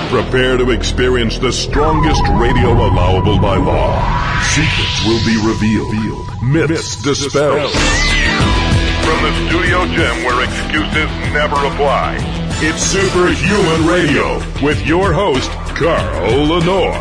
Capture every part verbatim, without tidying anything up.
Prepare to experience the strongest radio allowable by law. Secrets will be revealed. Myths dispelled. From the studio gym where excuses never apply, it's Superhuman Radio with your host, Carl Lenore.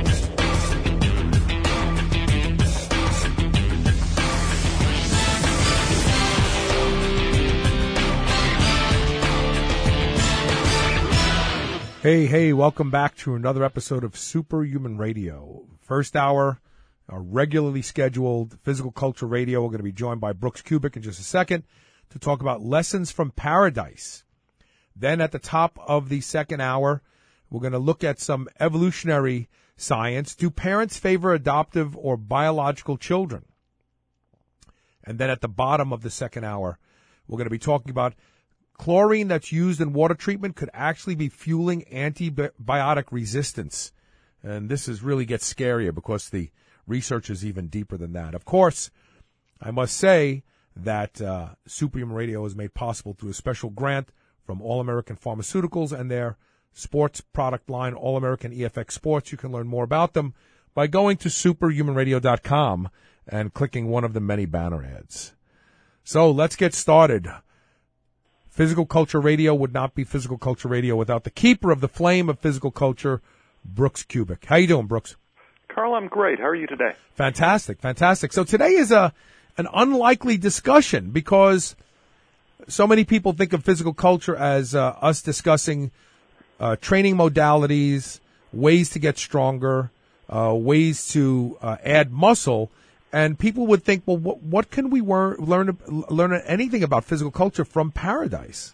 Hey, hey, welcome back to another episode of Superhuman Radio. First hour, a regularly scheduled physical culture radio. We're going to be joined by Brooks Kubik in just a second to talk about lessons from paradise. Then at the top of the second hour, we're going to look at some evolutionary science. Do parents favor adoptive or biological children? And then at the bottom of the second hour, we're going to be talking about chlorine that's used in water treatment could actually be fueling antibiotic resistance. And this is really gets scarier because the research is even deeper than that. Of course, I must say that uh, Superhuman Radio is made possible through a special grant from All American Pharmaceuticals and their sports product line, All American E F X Sports. You can learn more about them by going to superhuman radio dot com and clicking one of the many banner ads. So let's get started. Physical Culture Radio would not be Physical Culture Radio without the keeper of the flame of physical culture, Brooks Kubik. How you doing, Brooks? Carl, I'm great. How are you today? Fantastic, fantastic. So today is a an unlikely discussion because so many people think of physical culture as uh, us discussing uh, training modalities, ways to get stronger, uh, ways to uh, add muscle. And people would think, well, what, what can we wor- learn learn anything about physical culture from paradise?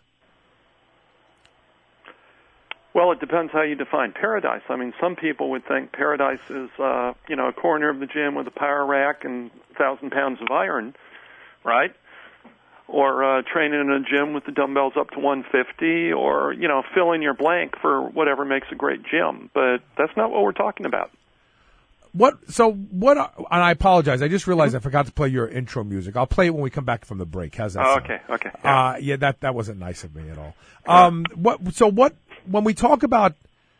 Well, it depends how you define paradise. I mean, some people would think paradise is, uh, you know, a corner of the gym with a power rack and a thousand pounds of iron, right? Or uh, training in a gym with the dumbbells up to one fifty, or, you know, fill in your blank for whatever makes a great gym. But that's not what we're talking about. What? So what? Are, and I apologize. I just realized I forgot to play your intro music. I'll play it when we come back from the break. How's that oh, sound? Okay. Okay. Yeah. Uh, yeah. That that wasn't nice of me at all. Um. What? So what? When we talk about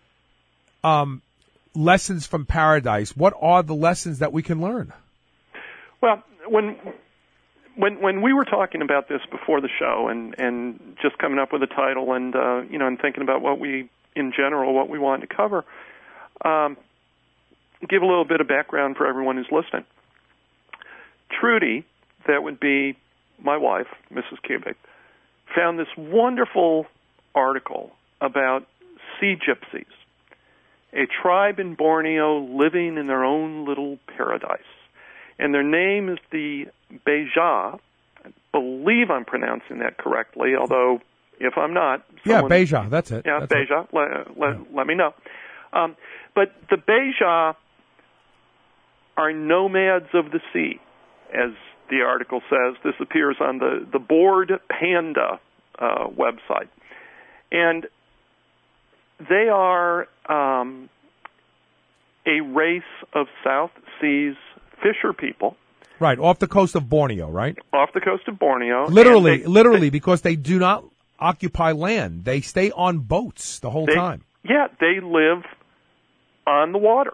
um lessons from paradise, what are the lessons that we can learn? Well, when when when we were talking about this before the show, and and just coming up with a title, and uh, you know, and thinking about what we in general what we wanted to cover. Um. Give a little bit of background for everyone who's listening. Trudy, that would be my wife, Missus Kubik, found this wonderful article about sea gypsies, a tribe in Borneo living in their own little paradise. And their name is the Beja. I believe I'm pronouncing that correctly, although if I'm not... Yeah, Beja, that's it. Yeah, that's Beja, it. Let, let, yeah. let me know. Um, but the Beja are nomads of the sea, as the article says. This appears on the, the Bored Panda uh, website. And they are um, a race of South Seas fisher people. Right, off the coast of Borneo, right? Off the coast of Borneo. Literally, they, literally, they, because they do not occupy land. They stay on boats the whole they, time. Yeah, they live on the water.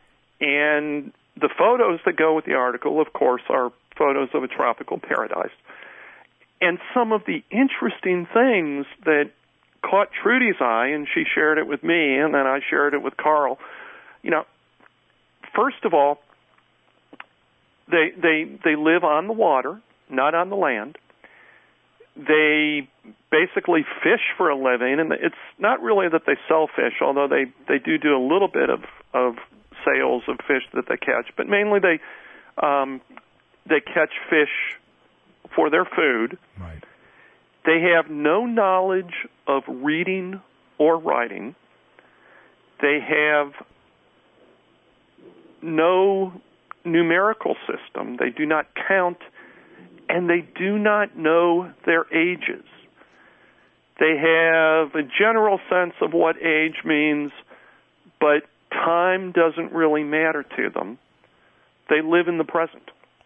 And the photos that go with the article, of course, are photos of a tropical paradise. And some of the interesting things that caught Trudy's eye, and she shared it with me, and then I shared it with Carl. You know, first of all, they they they live on the water, not on the land. They basically fish for a living, and it's not really that they sell fish, although they, they do do a little bit of, of sales of fish that they catch, but mainly they um, they catch fish for their food. Right. They have no knowledge of reading or writing. They have no numerical system. They do not count, and they do not know their ages. They have a general sense of what age means, but time doesn't really matter to them. They live in the present.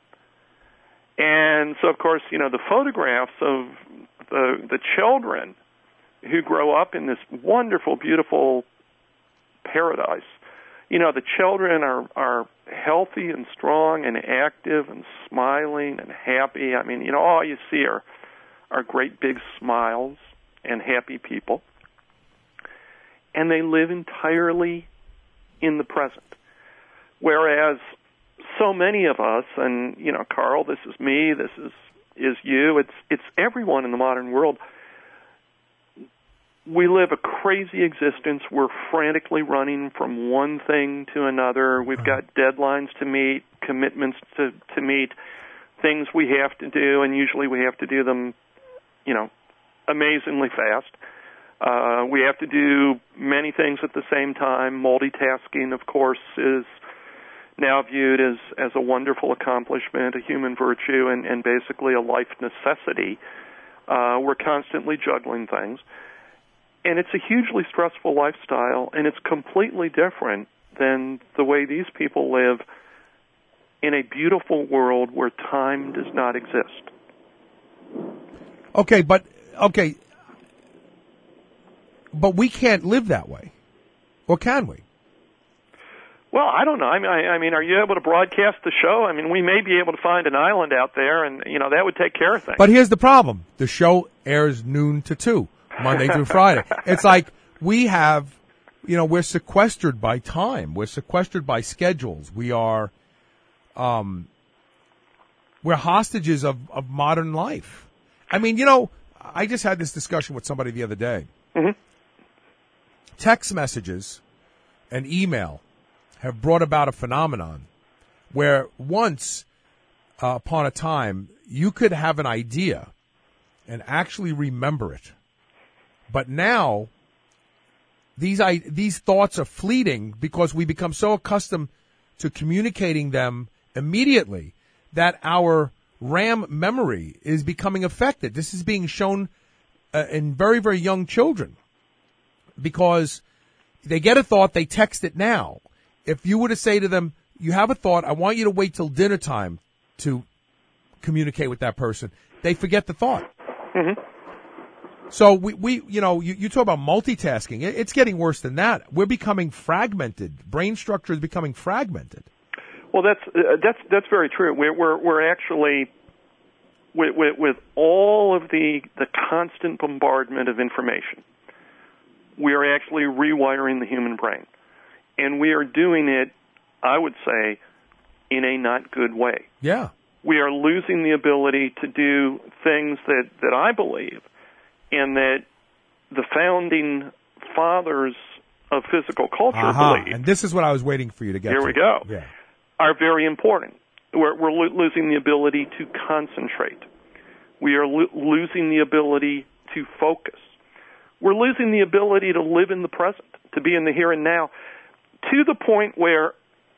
And so, of course, you know, the photographs of the the children who grow up in this wonderful, beautiful paradise. You know, the children are, are healthy and strong and active and smiling and happy. I mean, you know, all you see are, are great big smiles and happy people. And they live entirely in the present. Whereas so many of us, and, you know, Carl, this is me, this is, is you, it's, it's everyone in the modern world, we live a crazy existence. We're frantically running from one thing to another. We've got deadlines to meet, commitments to, to meet, things we have to do, and usually we have to do them, you know, amazingly fast. Uh, we have to do many things at the same time. Multitasking, of course, is now viewed as, as a wonderful accomplishment, a human virtue, and, and basically a life necessity. Uh, we're constantly juggling things. And it's a hugely stressful lifestyle, and it's completely different than the way these people live in a beautiful world where time does not exist. Okay, but okay, but we can't live that way, or can we? Well, I don't know. I mean, I, I mean, are you able to broadcast the show? I mean, we may be able to find an island out there, and you know that would take care of things. But here's the problem: the show airs noon to two. Monday through Friday. It's like we have, you know, we're sequestered by time. We're sequestered by schedules. We are, um, we're hostages of, of modern life. I mean, you know, I just had this discussion with somebody the other day. Mm-hmm. Text messages and email have brought about a phenomenon where once uh, upon a time you could have an idea and actually remember it. But now, these I, these thoughts are fleeting because we become so accustomed to communicating them immediately that our RAM memory is becoming affected. This is being shown uh, in very, very young children because they get a thought, they text it now. If you were to say to them, you have a thought, I want you to wait till dinner time to communicate with that person, they forget the thought. Mm-hmm. So we, we, you know, you, you talk about multitasking. It's getting worse than that. We're becoming fragmented. Brain structure is becoming fragmented. Well, that's uh, that's that's very true. We're we're, we're actually with, with with all of the the constant bombardment of information, we are actually rewiring the human brain, and we are doing it, I would say, in a not good way. Yeah, we are losing the ability to do things that that I believe. And that the founding fathers of physical culture uh-huh. believe. And this is what I was waiting for you to get Here to. we go. Yeah. Are very important. We're, we're lo- losing the ability to concentrate. We are lo- losing the ability to focus. We're losing the ability to live in the present, to be in the here and now, to the point where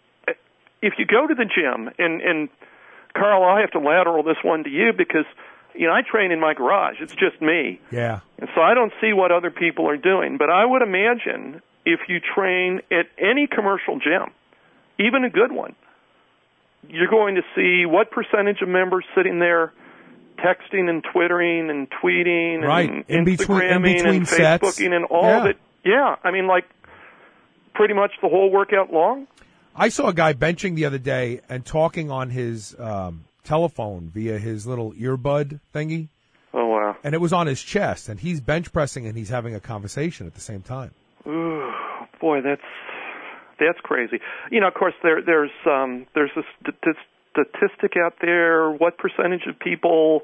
if you go to the gym, and, and Carl, I have to lateral this one to you because you know, I train in my garage. It's just me. Yeah. And so I don't see what other people are doing. But I would imagine if you train at any commercial gym, even a good one, you're going to see what percentage of members sitting there texting and twittering and tweeting right. and in between, in between and sets. Facebooking and all yeah. of it. Yeah. I mean, like pretty much the whole workout long. I saw a guy benching the other day and talking on his um, telephone via his little earbud thingy. Oh, wow. And it was on his chest, and he's bench pressing and he's having a conversation at the same time. Ooh, boy, that's that's crazy. You know, of course, there there's um, there's a st- statistic out there. What percentage of people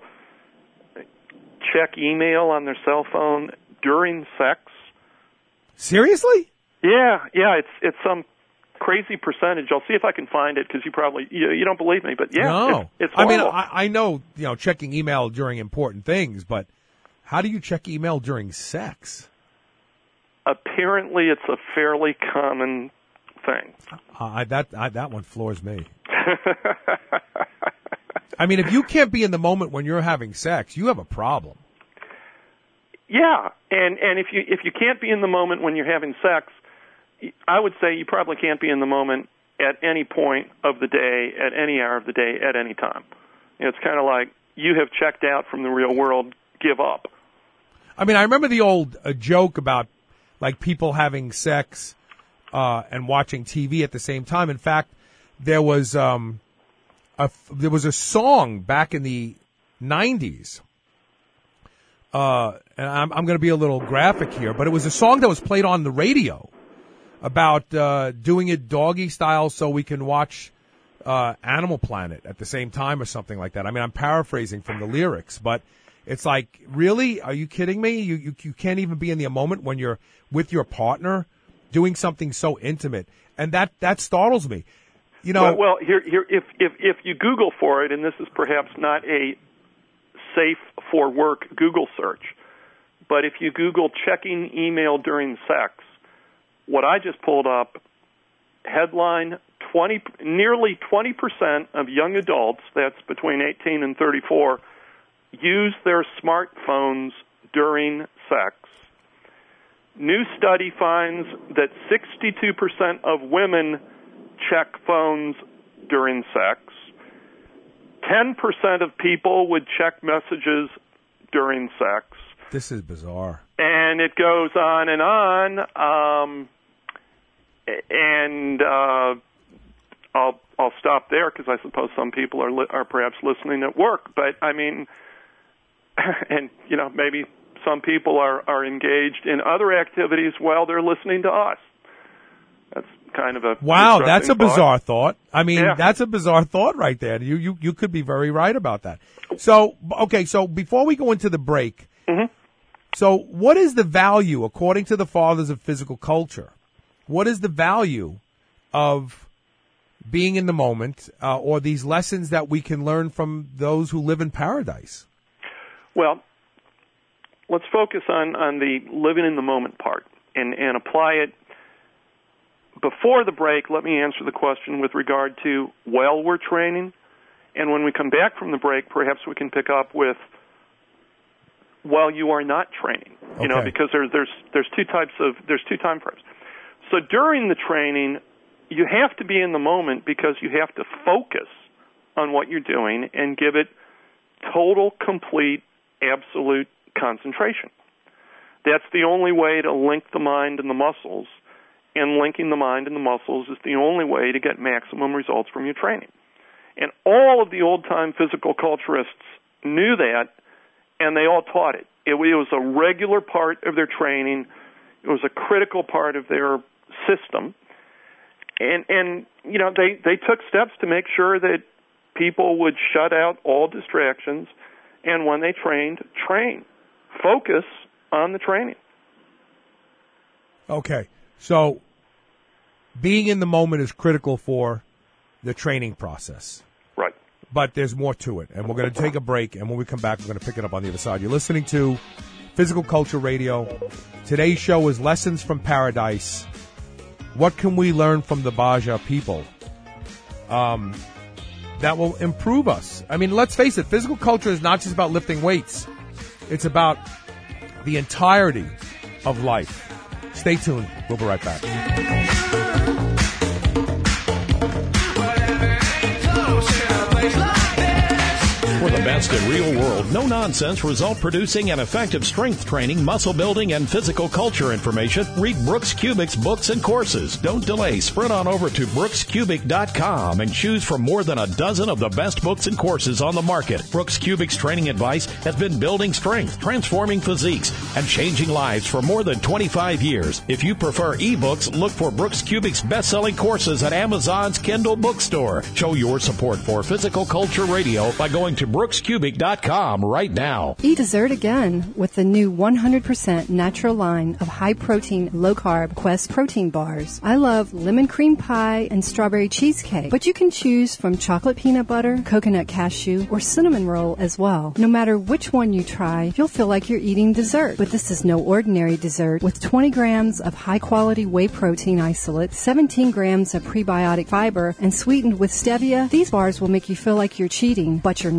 check email on their cell phone during sex? Seriously? Yeah, yeah. It's it's some crazy percentage. I'll see if I can find it because you probably you, you don't believe me, but yeah, no. it's, it's I mean, horrible. I, I know you know checking email during important things, but how do you check email during sex? Apparently, it's a fairly common thing. Uh, I, that I, that one floors me. I mean, if you can't be in the moment when you're having sex, you have a problem. Yeah, and and if you if you can't be in the moment when you're having sex, I would say you probably can't be in the moment at any point of the day, at any hour of the day, at any time. You know, it's kind of like you have checked out from the real world, give up. I mean, I remember the old uh, joke about like people having sex uh, and watching T V at the same time. In fact, there was um, a there was a song back in the nineties. Uh, and I'm, I'm going to be a little graphic here, but it was a song that was played on the radio about uh, doing it doggy style so we can watch uh, Animal Planet at the same time or something like that. I mean, I'm paraphrasing from the lyrics, but it's like, really? Are you kidding me? You, you you can't even be in the moment when you're with your partner doing something so intimate, and that that startles me. You know, well, well here here if if if you Google for it, and this is perhaps not a safe for work Google search, but if you Google checking email during sex, what I just pulled up, headline, twenty nearly twenty percent of young adults, that's between eighteen and thirty-four, use their smartphones during sex. New study finds that sixty-two percent of women check phones during sex. ten percent of people would check messages during sex. This is bizarre. And it goes on and on. Um, and uh, I'll I'll stop there because I suppose some people are li- are perhaps listening at work. But I mean, and you know, maybe some people are, are engaged in other activities while they're listening to us. That's kind of a wow. That's a thought. bizarre thought. I mean, yeah. that's a bizarre thought right there. You you you could be very right about that. So okay, so before we go into the break, mm-hmm. so what is the value, according to the fathers of physical culture? What is the value of being in the moment, uh, or these lessons that we can learn from those who live in paradise? Well, let's focus on, on the living in the moment part and, and apply it. Before the break, let me answer the question with regard to while we're training. And when we come back from the break, perhaps we can pick up with while you are not training. You okay. know, because there's there's there's two types of there's two time frames. So during the training, you have to be in the moment because you have to focus on what you're doing and give it total, complete, absolute concentration. That's the only way to link the mind and the muscles, and linking the mind and the muscles is the only way to get maximum results from your training. And all of the old-time physical culturists knew that, and they all taught it. It was a regular part of their training. It was a critical part of their system. And, and you know, they, they took steps to make sure that people would shut out all distractions, and when they trained, train. Focus on the training. Okay. So being in the moment is critical for the training process. Right. But there's more to it. And we're going to take a break, and when we come back, we're going to pick it up on the other side. You're listening to Physical Culture Radio. Today's show is Lessons from Paradise. What can we learn from the Baja people um, that will improve us? I mean, let's face it, physical culture is not just about lifting weights. It's about the entirety of life. Stay tuned. We'll be right back. For the best in real world, no nonsense, result producing and effective strength training, muscle building, and physical culture information, read Brooks Kubik's books and courses. Don't delay. Sprint on over to brooks kubik dot com and choose from more than a dozen of the best books and courses on the market. Brooks Kubik's training advice has been building strength, transforming physiques, and changing lives for more than twenty-five years. If you prefer ebooks, look for Brooks Kubik's best-selling courses at Amazon's Kindle bookstore. Show your support for Physical Culture Radio by going to brooks kubik dot com right now. Eat dessert again with the new one hundred percent natural line of high-protein, low-carb Quest protein bars. I love lemon cream pie and strawberry cheesecake, but you can choose from chocolate peanut butter, coconut cashew, or cinnamon roll as well. No matter which one you try, you'll feel like you're eating dessert. But this is no ordinary dessert. With twenty grams of high-quality whey protein isolate, seventeen grams of prebiotic fiber, and sweetened with stevia, these bars will make you feel like you're cheating, but you're not. Go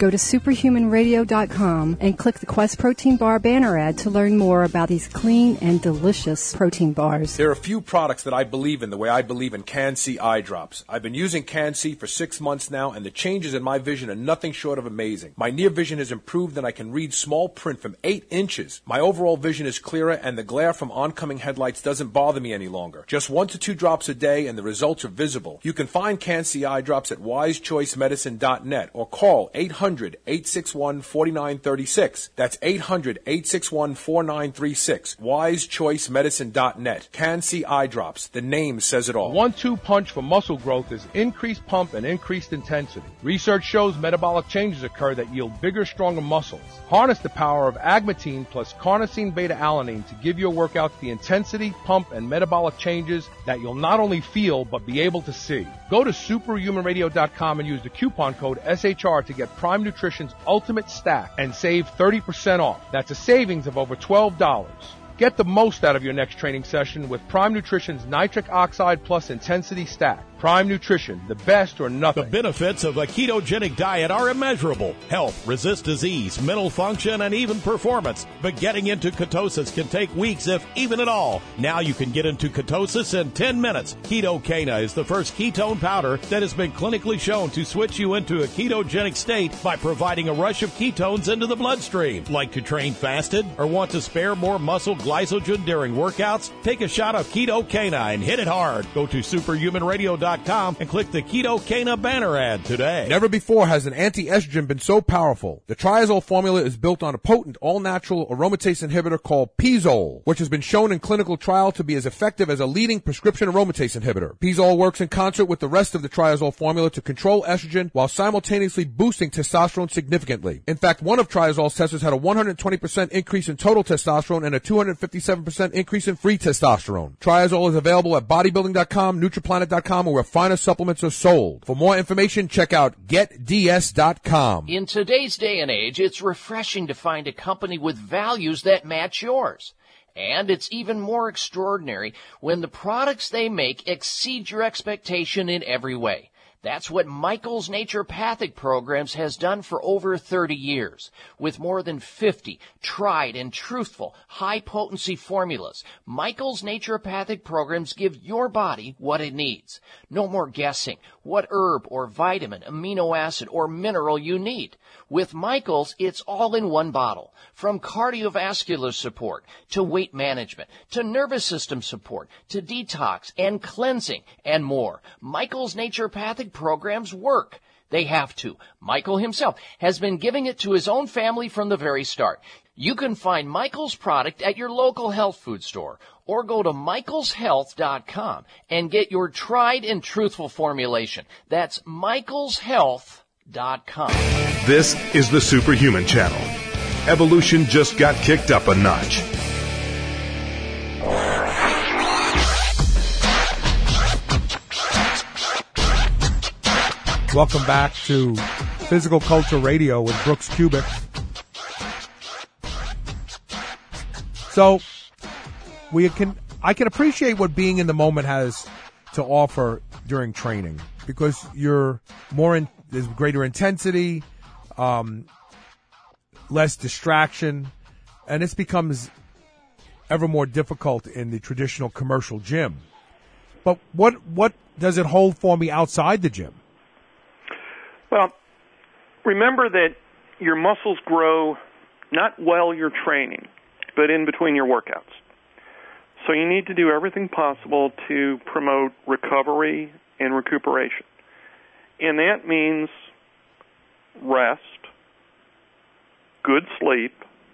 Go to superhuman radio dot com and click the Quest Protein Bar banner ad to learn more about these clean and delicious protein bars. There are a few products that I believe in the way I believe in Can-C eye drops. I've been using Can-C for six months now, and the changes in my vision are nothing short of amazing. My near vision has improved, and I can read small print from eight inches. My overall vision is clearer, and the glare from oncoming headlights doesn't bother me any longer. Just one to two drops a day, and the results are visible. You can find Can-C eye drops at wise choice medicine dot net or call eight hundred, eight six one, four nine three six. That's eight hundred, eight six one, four nine three six. wise choice medicine dot net. Can-C eye drops. The name says it all. One two punch for muscle growth is increased pump and increased intensity. Research shows metabolic changes occur that yield bigger, stronger muscles. Harness the power of agmatine plus carnosine beta-alanine to give your workouts the intensity, pump, and metabolic changes that you'll not only feel but be able to see. Go to superhuman radio dot com and use the coupon code S H R to get Prime Nutrition's Ultimate Stack and save thirty percent off. That's a savings of over twelve dollars. Get the most out of your next training session with Prime Nutrition's Nitric Oxide Plus Intensity Stack. Prime Nutrition, the best or nothing. The benefits of a ketogenic diet are immeasurable. Health, resist disease, mental function, and even performance. But getting into ketosis can take weeks, if even at all. Now you can get into ketosis in ten minutes. Ketocana is the first ketone powder that has been clinically shown to switch you into a ketogenic state by providing a rush of ketones into the bloodstream. Like to train fasted or want to spare more muscle glycogen during workouts? Take a shot of Ketocana and hit it hard. Go to superhuman radio dot com and click the Ketocana banner ad today. Never before has an anti-estrogen been so powerful. The Triazole formula is built on a potent, all-natural aromatase inhibitor called Pizole, which has been shown in clinical trial to be as effective as a leading prescription aromatase inhibitor. Pizole works in concert with the rest of the Triazole formula to control estrogen while simultaneously boosting testosterone significantly. In fact, one of Triazole's testers had a one hundred twenty percent increase in total testosterone and a two hundred fifty-seven percent increase in free testosterone. Triazole is available at bodybuilding dot com, Nutriplanet dot com, or where finer supplements are sold. For more information, check out get d s dot com. In today's day and age, it's refreshing to find a company with values that match yours. And it's even more extraordinary when the products they make exceed your expectation in every way. That's what Michael's Naturopathic Programs has done for over thirty years. With more than fifty tried and truthful, high-potency formulas, Michael's Naturopathic Programs give your body what it needs. No more guessing what herb or vitamin, amino acid, or mineral you need. With Michael's, it's all in one bottle. From cardiovascular support, to weight management, to nervous system support, to detox and cleansing, and more. Michael's Naturopathic Programs work. They have to. Michael himself has been giving it to his own family from the very start. You can find Michael's product at your local health food store or go to michaels health dot com and get your tried and truthful formulation. That's michaels health dot com. This is the Superhuman Channel. Evolution just got kicked up a notch. Welcome back to Physical Culture Radio with Brooks Kubik. So, we can I can appreciate what being in the moment has to offer during training because you're more in, there's greater intensity, um, less distraction, and this becomes ever more difficult in the traditional commercial gym. But what what does it hold for me outside the gym? Well, remember that your muscles grow not while you're training, but in between your workouts. So you need to do everything possible to promote recovery and recuperation. And that means rest, good sleep,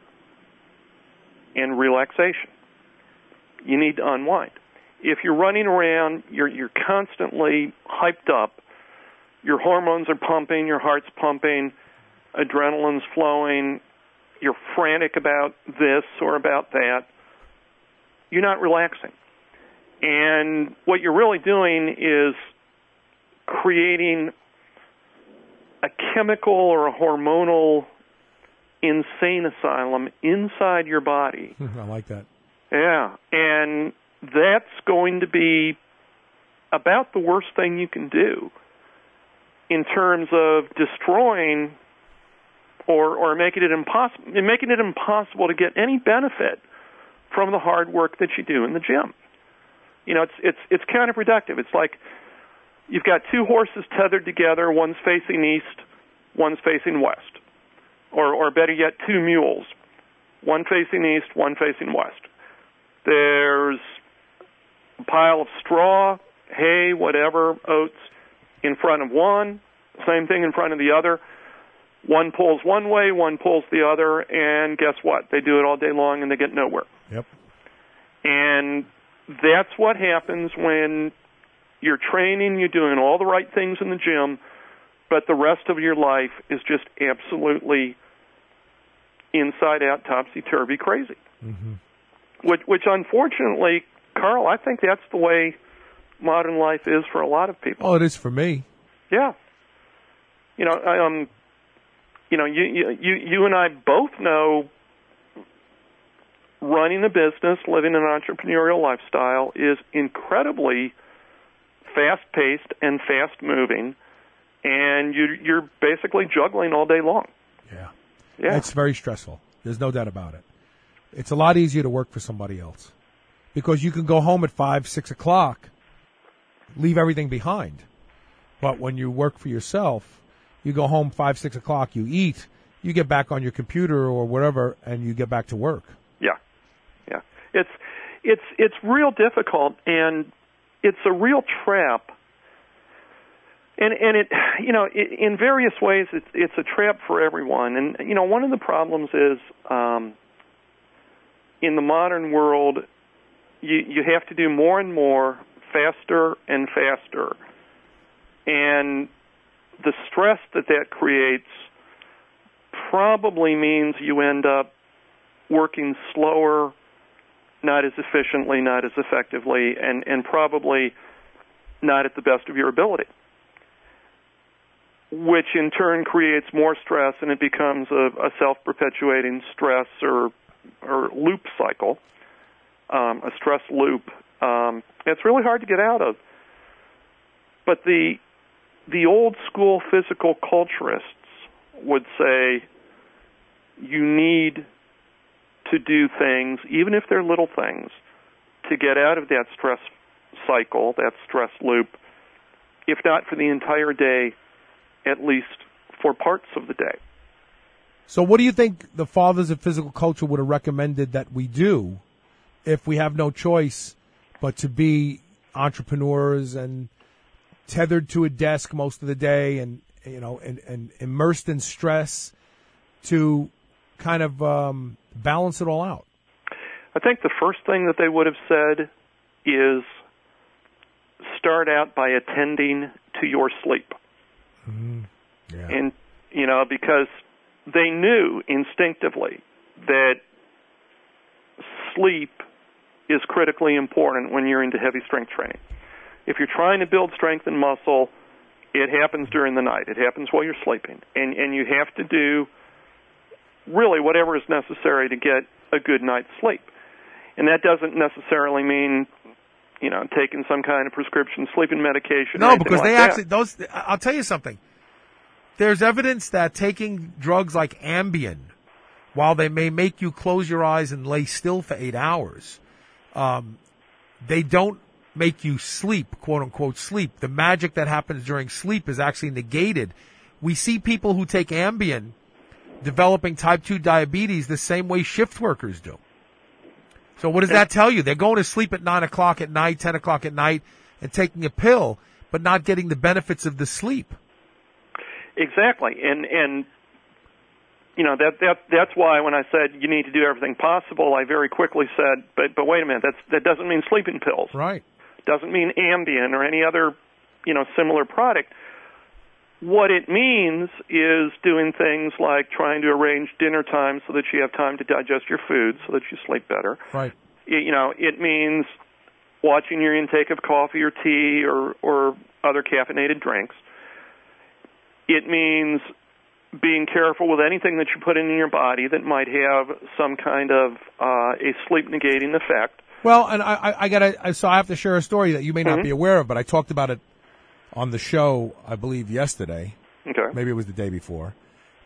and relaxation. You need to unwind. If you're running around, you're you're constantly hyped up, your hormones are pumping, your heart's pumping, adrenaline's flowing, you're frantic about this or about that, you're not relaxing. And what you're really doing is creating a chemical or a hormonal insane asylum inside your body. I like that. Yeah, and that's going to be about the worst thing you can do in terms of destroying or or making it impossible making it impossible to get any benefit from the hard work that you do in the gym. You know, it's it's it's counterproductive. It's like you've got two horses tethered together, one's facing east, one's facing west. Or or better yet, two mules, one facing east, one facing west. There's a pile of straw, hay, whatever, oats in front of one, same thing in front of the other. One pulls one way, one pulls the other, and guess what? They do it all day long and they get nowhere. Yep. And that's what happens when you're training, you're doing all the right things in the gym, but the rest of your life is just absolutely inside out, topsy-turvy crazy. Mm-hmm. Which, which unfortunately, Carl, I think that's the way modern life is for a lot of people. Oh, it is for me. Yeah. You know, um, you know, you, you, you and I both know running a business, living an entrepreneurial lifestyle is incredibly fast-paced and fast-moving, and you, you're basically juggling all day long. Yeah. Yeah. It's very stressful. There's no doubt about it. It's a lot easier to work for somebody else because you can go home at five, six o'clock, leave everything behind. But when you work for yourself, you go home five, six o'clock, you eat, you get back on your computer or whatever, and you get back to work. Yeah, yeah. It's it's it's real difficult, and it's a real trap. And and it you know it, in various ways it's it's a trap for everyone. And you know one of the problems is um, in the modern world, you you have to do more and more, faster and faster, and the stress that that creates probably means you end up working slower, not as efficiently, not as effectively, and, and probably not at the best of your ability, which in turn creates more stress, and it becomes a, a self-perpetuating stress or or loop cycle, um, a stress loop. Um, it's really hard to get out of. But the the old school physical culturists would say you need to do things, even if they're little things, to get out of that stress cycle, that stress loop, if not for the entire day, at least for parts of the day. So what do you think the fathers of physical culture would have recommended that we do if we have no choice but to be entrepreneurs and tethered to a desk most of the day and, you know, and, and immersed in stress to kind of um, balance it all out? I think the first thing that they would have said is start out by attending to your sleep. Mm-hmm. Yeah. And, you know, because they knew instinctively that sleep is critically important when you're into heavy strength training. If you're trying to build strength and muscle, it happens during the night. It happens while you're sleeping. And and you have to do really whatever is necessary to get a good night's sleep. And that doesn't necessarily mean, you know, taking some kind of prescription sleeping medication. No, because like they that. actually, those, I'll tell you something. There's evidence that taking drugs like Ambien, while they may make you close your eyes and lay still for eight hours, um, they don't make you sleep, quote unquote sleep. The magic that happens during sleep is actually negated. We see people who take Ambien developing type two diabetes the same way shift workers do. So what does that tell you? They're going to sleep at nine o'clock at night, ten o'clock at night, and taking a pill, but not getting the benefits of the sleep. Exactly. And, and you know, that, that that's why when I said you need to do everything possible, I very quickly said, but but wait a minute, that's that doesn't mean sleeping pills. Right. Doesn't mean Ambien or any other, you know, similar product. What it means is doing things like trying to arrange dinner time so that you have time to digest your food so that you sleep better. Right. It, you know, it means watching your intake of coffee or tea or, or other caffeinated drinks. It means being careful with anything that you put in your body that might have some kind of uh, a sleep-negating effect. Well, and I, I, I gotta, so I have to share a story that you may not Mm-hmm. be aware of, but I talked about it on the show, I believe, yesterday. Okay. Maybe it was the day before.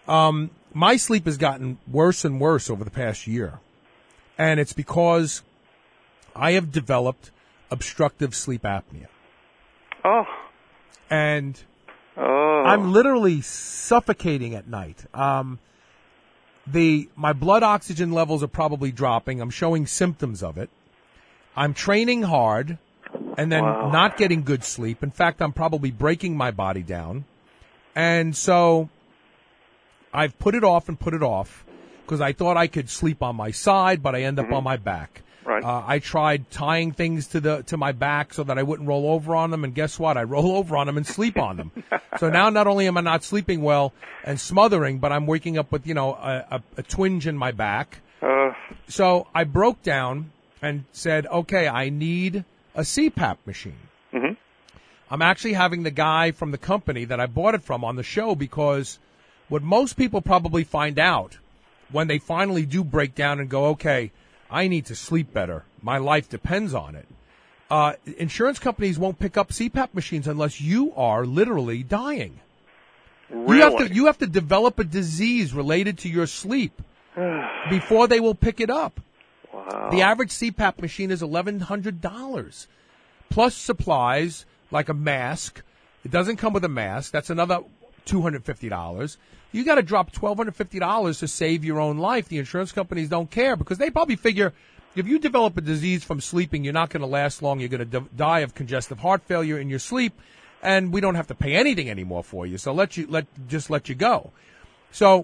Um, my sleep has gotten worse and worse over the past year. And it's because I have developed obstructive sleep apnea. Oh. And oh. I'm literally suffocating at night. Um, the my blood oxygen levels are probably dropping. I'm showing symptoms of it. I'm training hard and then wow. not getting good sleep. In fact, I'm probably breaking my body down. And so I've put it off and put it off because I thought I could sleep on my side, but I end up mm-hmm. on my back. Right. Uh, I tried tying things to the to my back so that I wouldn't roll over on them, and guess what? I roll over on them and sleep on them. So now not only am I not sleeping well and smothering, but I'm waking up with, you know, a, a, a twinge in my back. Uh. So I broke down and said, okay, I need a C PAP machine. Mm-hmm. I'm actually having the guy from the company that I bought it from on the show because what most people probably find out when they finally do break down and go, okay, I need to sleep better, my life depends on it. Uh, insurance companies won't pick up C PAP machines unless you are literally dying. Really? You have to, you have to develop a disease related to your sleep before they will pick it up. Wow. The average C PAP machine is eleven hundred dollars, plus supplies like a mask. It doesn't come with a mask. That's another two hundred fifty dollars. You got to drop twelve hundred fifty dollars to save your own life. The insurance companies don't care because they probably figure if you develop a disease from sleeping, you're not going to last long. You're going to d- die of congestive heart failure in your sleep, and we don't have to pay anything anymore for you. So let you let just let you go. So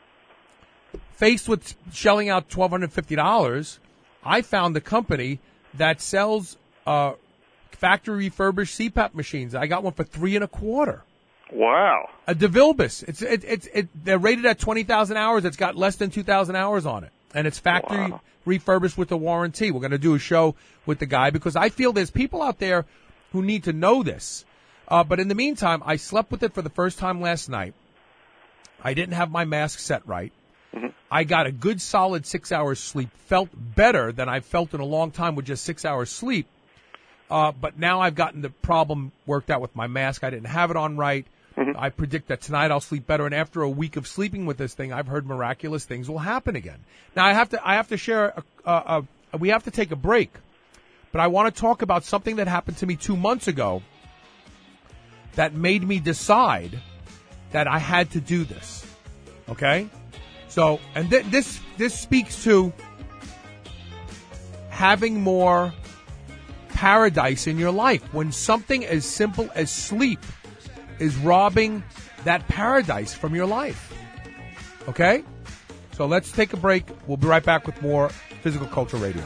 faced with shelling out twelve hundred fifty dollars, I found a company that sells uh, factory refurbished C PAP machines. I got one for three and a quarter. Wow. A DeVilbiss. It's it, it, it, they're rated at twenty thousand hours. It's got less than two thousand hours on it. And it's factory wow. refurbished with a warranty. We're going to do a show with the guy because I feel there's people out there who need to know this. Uh, but in the meantime, I slept with it for the first time last night. I didn't have my mask set right. Mm-hmm. I got a good solid six hours sleep. Felt better than I've felt in a long time with just six hours sleep. Uh, but now I've gotten the problem worked out with my mask. I didn't have it on right. Mm-hmm. I predict that tonight I'll sleep better, and after a week of sleeping with this thing, I've heard miraculous things will happen again. Now I have to, I have to share. A, a, a, we have to take a break, but I want to talk about something that happened to me two months ago that made me decide that I had to do this. Okay, so and th- this this speaks to having more paradise in your life when something as simple as sleep is robbing that paradise from your life. Okay? So let's take a break. We'll be right back with more Physical Culture Radio.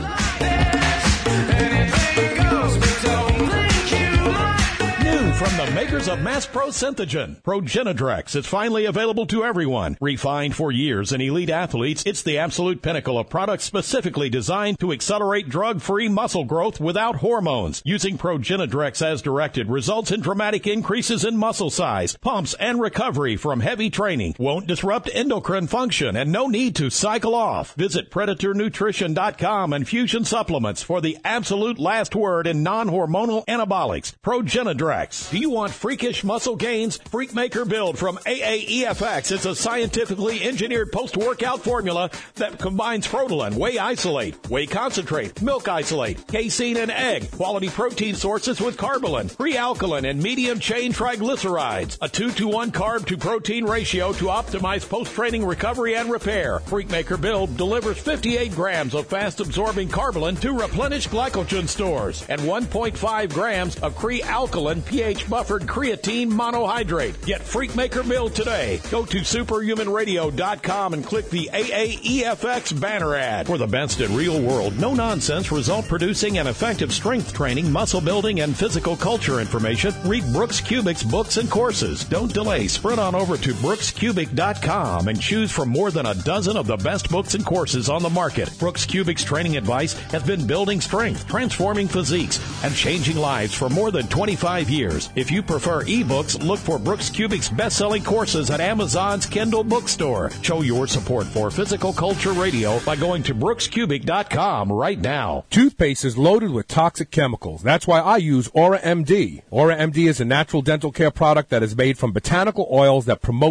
New from the makers of Mass Pro Synthogen, Progenadrex is finally available to everyone. Refined for years in elite athletes, it's the absolute pinnacle of products specifically designed to accelerate drug-free muscle growth without hormones. Using Progenadrex as directed results in dramatic increases in muscle size, pumps, and recovery from heavy training. Won't disrupt endocrine function and no need to cycle off. Visit Predator Nutrition dot com and Fusion Supplements for the absolute last word in non-hormonal anabolics. Progenadrex. Do you want freakish muscle gains? Freakmaker Build from A A E F X is a scientifically engineered post-workout formula that combines Protolan, whey isolate, whey concentrate, milk isolate, casein, and egg, quality protein sources with carbolin, pre-alkaline, and medium-chain triglycerides. A two to one carb to protein ratio to optimize post-training recovery and repair. Freakmaker Build delivers fifty-eight grams of fast-absorbing carbolin to replenish glycogen stores and one point five grams of pre-alkaline pH-buffered creatine monohydrate. Get Freakmaker Build today. Go to superhuman radio dot com and click the A A E F X banner ad. For the best in real world, no-nonsense, result-producing, and effective strength training, muscle building, and physical culture information, read Brooks Kubik's books and courses. Don't delay. Sprint on over to brooks cubic dot com and choose from more than a dozen of the best books and courses on the market. Brooks Kubik's training advice has been building strength, transforming physiques, and changing lives for more than twenty-five years. If you prefer ebooks, look for Brooks Kubik's best-selling courses at Amazon's Kindle bookstore. Show your support for Physical Culture Radio by going to brooks cubic dot com right now. Toothpaste is loaded with toxic chemicals. That's why I use Aura M D. Aura M D is a natural dental care product that is made from botanical oils that promotes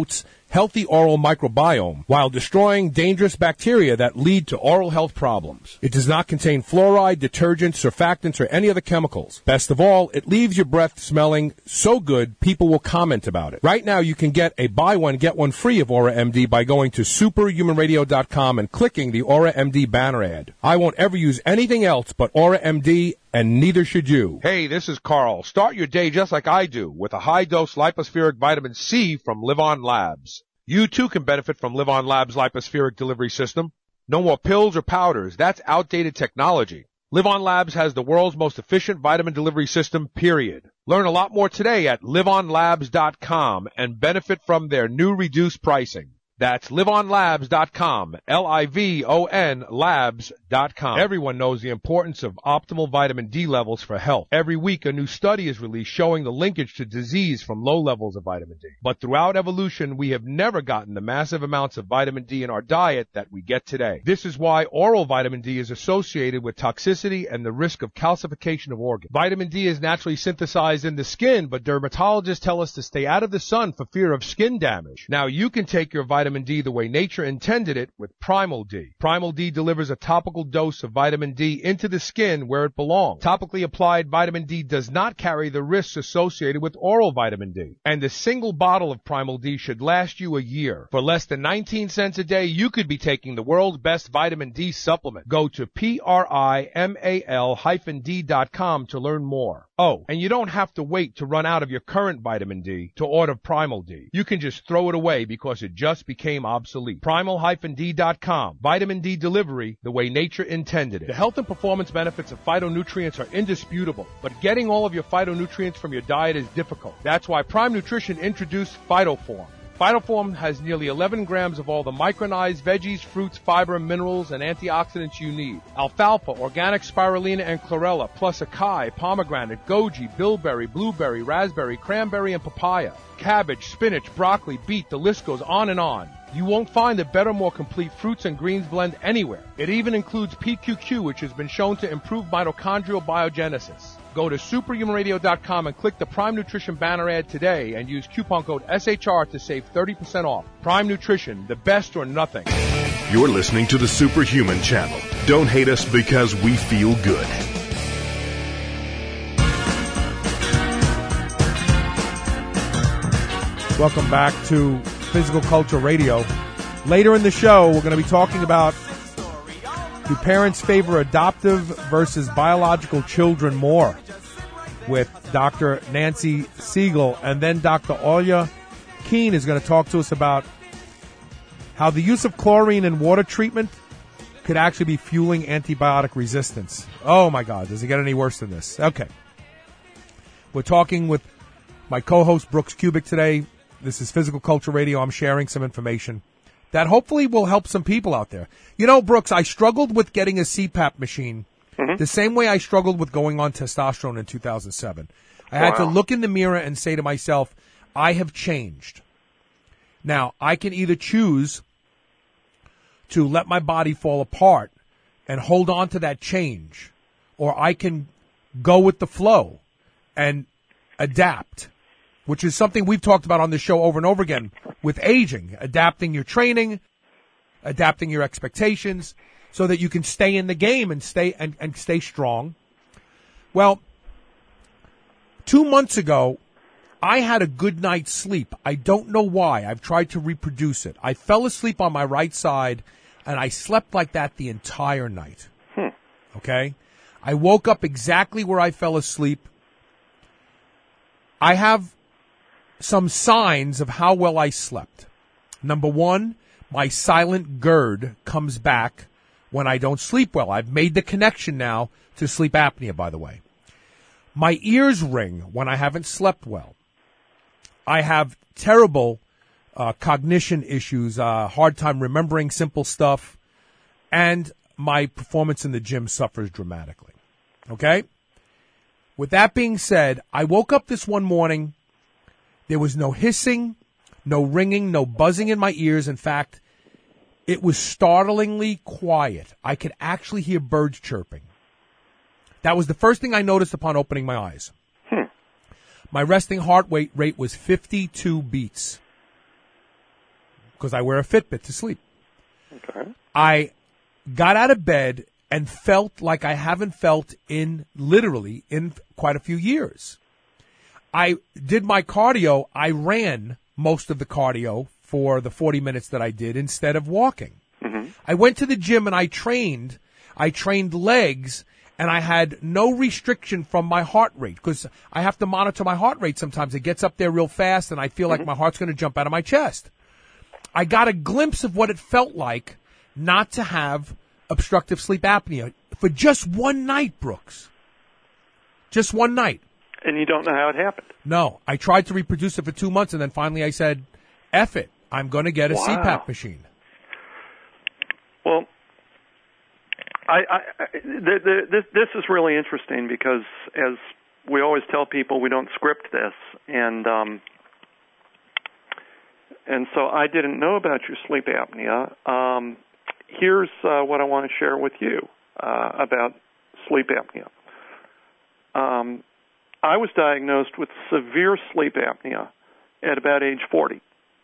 healthy oral microbiome while destroying dangerous bacteria that lead to oral health problems. It does not contain fluoride, detergents, surfactants, or any other chemicals. Best of all, it leaves your breath smelling so good people will comment about it. Right now, you can get a buy one, get one free of Aura M D by going to superhuman radio dot com and clicking the Aura M D banner ad. I won't ever use anything else but Aura M D, and neither should you. Hey, this is Carl. Start your day just like I do with a high-dose lipospheric vitamin C from Live On Labs. You too can benefit from Live On Labs' lipospheric delivery system. No more pills or powders. That's outdated technology. Live On Labs has the world's most efficient vitamin delivery system, period. Learn a lot more today at live on labs dot com and benefit from their new reduced pricing. That's live on labs dot com, L I V O N labs dot com. Everyone knows the importance of optimal vitamin D levels for health. Every week, a new study is released showing the linkage to disease from low levels of vitamin D. But throughout evolution, we have never gotten the massive amounts of vitamin D in our diet that we get today. This is why oral vitamin D is associated with toxicity and the risk of calcification of organs. Vitamin D is naturally synthesized in the skin, but dermatologists tell us to stay out of the sun for fear of skin damage. Now, you can take your vitamin Vitamin D the way nature intended it with Primal D. Primal D delivers a topical dose of vitamin D into the skin where it belongs. Topically applied vitamin D does not carry the risks associated with oral vitamin D. And a single bottle of Primal D should last you a year. For less than nineteen cents a day, you could be taking the world's best vitamin D supplement. Go to primal D dot com to learn more. Oh, and you don't have to wait to run out of your current vitamin D to order Primal D. You can just throw it away because it just became obsolete. primal D dot com. Vitamin D delivery the way nature intended it. The health and performance benefits of phytonutrients are indisputable, but getting all of your phytonutrients from your diet is difficult. That's why Prime Nutrition introduced PhytoForm. PhytoForm has nearly eleven grams of all the micronized veggies, fruits, fiber, minerals, and antioxidants you need. Alfalfa, organic spirulina, and chlorella, plus acai, pomegranate, goji, bilberry, blueberry, raspberry, cranberry, and papaya. Cabbage, spinach, broccoli, beet, the list goes on and on. You won't find a better, more complete fruits and greens blend anywhere. It even includes P Q Q, which has been shown to improve mitochondrial biogenesis. Go to superhuman radio dot com and click the Prime Nutrition banner ad today and use coupon code S H R to save thirty percent off. Prime Nutrition, the best or nothing. You're listening to the Superhuman Channel. Don't hate us because we feel good. Welcome back to Physical Culture Radio. Later in the show, we're going to be talking about, do parents favor adoptive versus biological children more, with Doctor Nancy Siegel. And then Doctor Olya Keene is going to talk to us about how the use of chlorine in water treatment could actually be fueling antibiotic resistance. Oh, my God. Does it get any worse than this? Okay. We're talking with my co-host, Brooks Kubik, today. This is Physical Culture Radio. I'm sharing some information that hopefully will help some people out there. You know, Brooks, I struggled with getting a C PAP machine mm-hmm. the same way I struggled with going on testosterone in two thousand seven. I wow. had to look in the mirror and say to myself, I have changed. Now, I can either choose to let my body fall apart and hold on to that change, or I can go with the flow and adapt, which is something we've talked about on this show over and over again with aging, adapting your training, adapting your expectations so that you can stay in the game and stay and, and stay strong. Well, two months ago, I had a good night's sleep. I don't know why. I've tried to reproduce it. I fell asleep on my right side, and I slept like that the entire night. Hmm. Okay? I woke up exactly where I fell asleep. I have some signs of how well I slept. Number one, my silent GERD comes back when I don't sleep well. I've made the connection now to sleep apnea, by the way. My ears ring when I haven't slept well. I have terrible uh, cognition issues, uh, hard time remembering simple stuff, and my performance in the gym suffers dramatically. Okay? With that being said, I woke up this one morning. There was no hissing, no ringing, no buzzing in my ears. In fact, it was startlingly quiet. I could actually hear birds chirping. That was the first thing I noticed upon opening my eyes. Hmm. My resting heart rate was fifty-two beats. because I wear a Fitbit to sleep. Okay. I got out of bed and felt like I haven't felt in literally in quite a few years. I did my cardio. I ran most of the cardio for the forty minutes that I did instead of walking. Mm-hmm. I went to the gym and I trained. I trained legs, and I had no restriction from my heart rate because I have to monitor my heart rate sometimes. It gets up there real fast, and I feel Mm-hmm. like my heart's going to jump out of my chest. I got a glimpse of what it felt like not to have obstructive sleep apnea for just one night, Brooks. Just one night. And you don't know how it happened? No. I tried to reproduce it for two months, and then finally I said, F it. I'm going to get a Wow. C PAP machine. Well, I, I, I the, the, this, this is really interesting because, as we always tell people, we don't script this, and um, and so I didn't know about your sleep apnea. Um, here's uh, what I want to share with you uh, about sleep apnea. Um, I was diagnosed with severe sleep apnea at about age forty.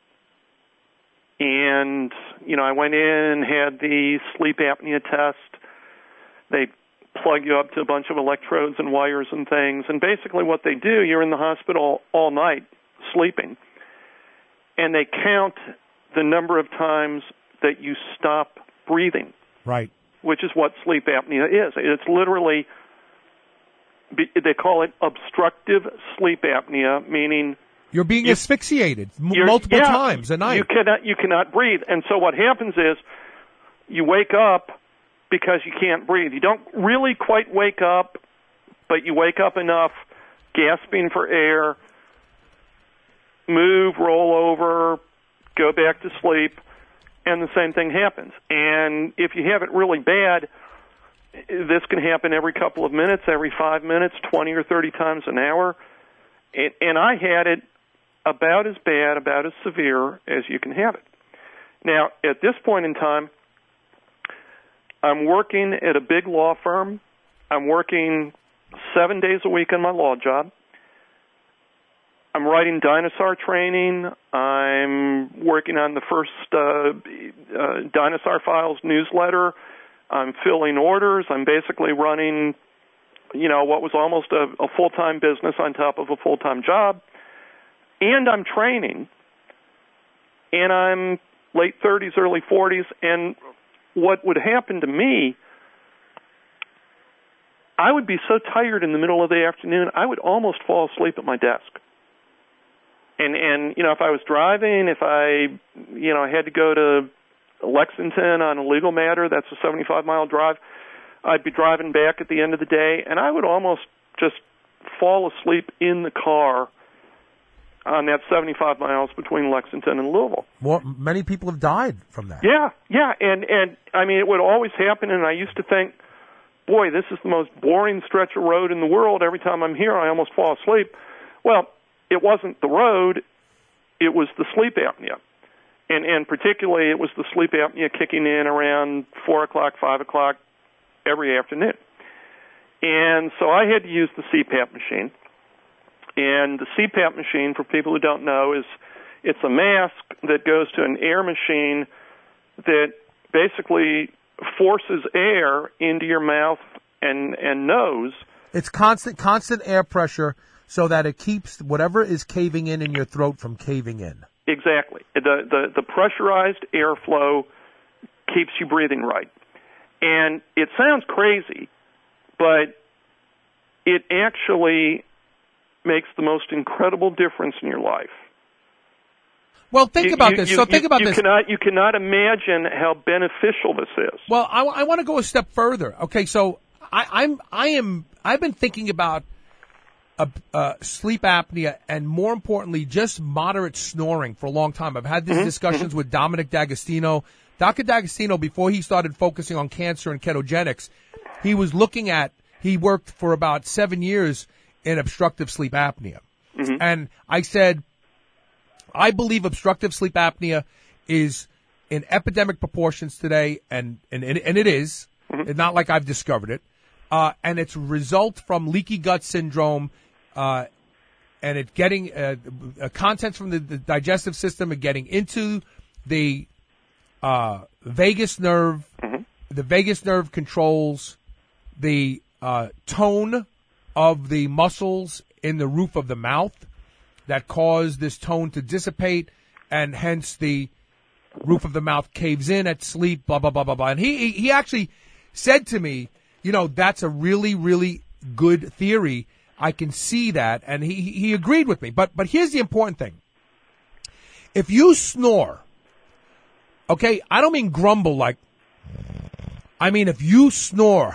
And, you know, I went in, had the sleep apnea test. They plug you up to a bunch of electrodes and wires and things. And basically what they do, you're in the hospital all night sleeping, and they count the number of times that you stop breathing. Right. Which is what sleep apnea is. It's literally, they call it obstructive sleep apnea, meaning You're being You- asphyxiated m- You're- multiple yeah, times a night. You cannot, you cannot breathe. And so what happens is you wake up because you can't breathe. You don't really quite wake up, but you wake up enough, gasping for air, move, roll over, go back to sleep, and the same thing happens. And if you have it really bad, this can happen every couple of minutes, every five minutes, twenty or thirty times an hour. And, and I had it about as bad, about as severe as you can have it. Now, at this point in time, I'm working at a big law firm. I'm working seven days a week on my law job. I'm writing dinosaur training. I'm working on the first uh, uh, Dinosaur Files newsletter. I'm filling orders. I'm basically running, you know, what was almost a, a full-time business on top of a full-time job. And I'm training. And I'm late thirties, early forties. And what would happen to me, I would be so tired in the middle of the afternoon, I would almost fall asleep at my desk. And, and you know, if I was driving, if I, you know, I had to go to Lexington on a legal matter, that's a seventy-five mile drive, I'd be driving back at the end of the day, and I would almost just fall asleep in the car on that seventy-five miles between Lexington and Louisville. More, many people have died from that. Yeah, yeah, and, and I mean, it would always happen, and I used to think, boy, this is the most boring stretch of road in the world. Every time I'm here, I almost fall asleep. Well, it wasn't the road, it was the sleep apnea. And, and particularly, it was the sleep apnea kicking in around four o'clock, five o'clock every afternoon. And so I had to use the C PAP machine. And the C PAP machine, for people who don't know, is it's a mask that goes to an air machine that basically forces air into your mouth and, and nose. It's constant, constant air pressure so that it keeps whatever is caving in in your throat from caving in. Exactly. The, the, the pressurized airflow keeps you breathing right. And it sounds crazy, but it actually makes the most incredible difference in your life. Well, think You- about you- this. you- so think you- about you this. Cannot, you cannot imagine how beneficial this is. Well, I, I want to go a step further. Okay, so I, I'm I am I've been thinking about uh, uh, sleep apnea and, more importantly, just moderate snoring for a long time. I've had these Mm-hmm. discussions with Dominic D'Agostino. Doctor D'Agostino, before he started focusing on cancer and ketogenics, he was looking at. He worked for about seven years in obstructive sleep apnea, Mm-hmm. and I said, I believe obstructive sleep apnea is in epidemic proportions today, and and, and it is. Mm-hmm. It's not like I've discovered it. Uh, and it's a result from leaky gut syndrome, uh, and it getting uh, uh, contents from the, the digestive system and getting into the uh, vagus nerve. Mm-hmm. The vagus nerve controls the uh, tone of the muscles in the roof of the mouth that cause this tone to dissipate, and hence the roof of the mouth caves in at sleep, blah, blah, blah, blah, blah. And he, he, he actually said to me, you know, that's a really, really good theory. I can see that. And he, he agreed with me. But, but here's the important thing. If you snore, okay, I don't mean grumble like, I mean, if you snore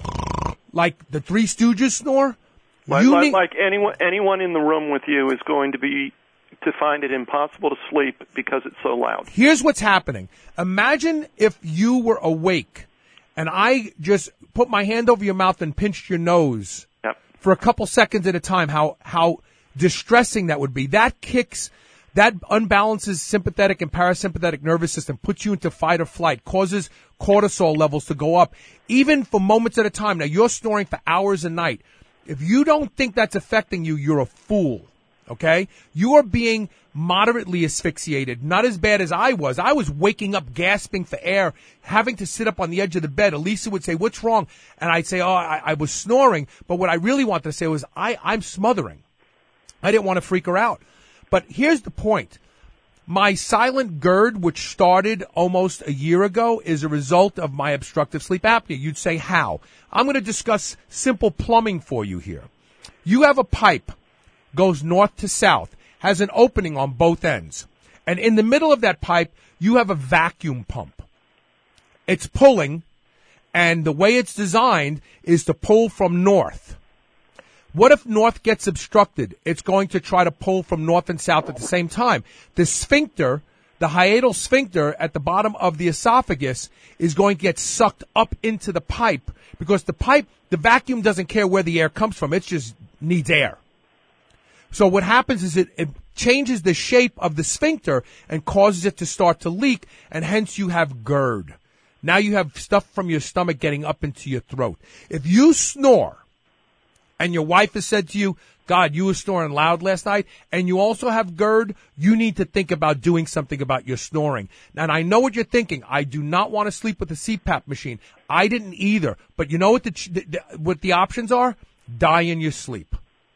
like the Three Stooges snore, like, you like, need, like anyone anyone in the room with you is going to be to find it impossible to sleep because it's so loud. Here's what's happening. Imagine if you were awake and I just put my hand over your mouth and pinched your nose Yep. for a couple seconds at a time. How how distressing that would be. That kicks. That unbalances sympathetic and parasympathetic nervous system, puts you into fight or flight, causes cortisol levels to go up, even for moments at a time. Now, you're snoring for hours a night. If you don't think that's affecting you, you're a fool, okay? You are being moderately asphyxiated, not as bad as I was. I was waking up gasping for air, having to sit up on the edge of the bed. Elisa would say, what's wrong? And I'd say, oh, I, I was snoring. But what I really wanted to say was, I, I'm smothering. I didn't want to freak her out. But here's the point. My silent GERD, which started almost a year ago, is a result of my obstructive sleep apnea. You'd say, how? I'm going to discuss simple plumbing for you here. You have a pipe, goes north to south, has an opening on both ends. And in the middle of that pipe, you have a vacuum pump. It's pulling, and the way it's designed is to pull from north. What if north gets obstructed? It's going to try to pull from north and south at the same time. The sphincter, the hiatal sphincter at the bottom of the esophagus is going to get sucked up into the pipe because the pipe, the vacuum doesn't care where the air comes from. It just needs air. So what happens is it, it changes the shape of the sphincter and causes it to start to leak, and hence you have GERD. Now you have stuff from your stomach getting up into your throat. If you snore, and your wife has said to you, God, you were snoring loud last night, and you also have GERD, you need to think about doing something about your snoring. And I know what you're thinking. I do not want to sleep with a C PAP machine. I didn't either. But you know what the, the what the options are? Die in your sleep.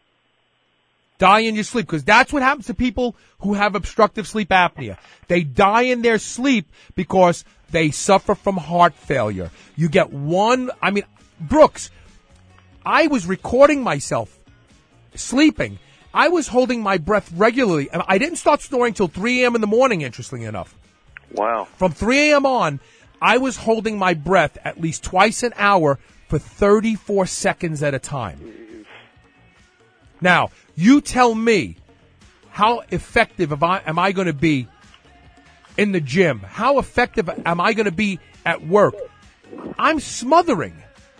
Die in your sleep, because that's what happens to people who have obstructive sleep apnea. They die in their sleep because they suffer from heart failure. You get one, I mean, Brooks, I was recording myself sleeping. I was holding my breath regularly. I didn't start snoring till three a.m. in the morning, interestingly enough. Wow. From three a.m. on, I was holding my breath at least twice an hour for thirty-four seconds at a time. Now, you tell me, how effective am I, am I going to be in the gym? How effective am I going to be at work? I'm smothering.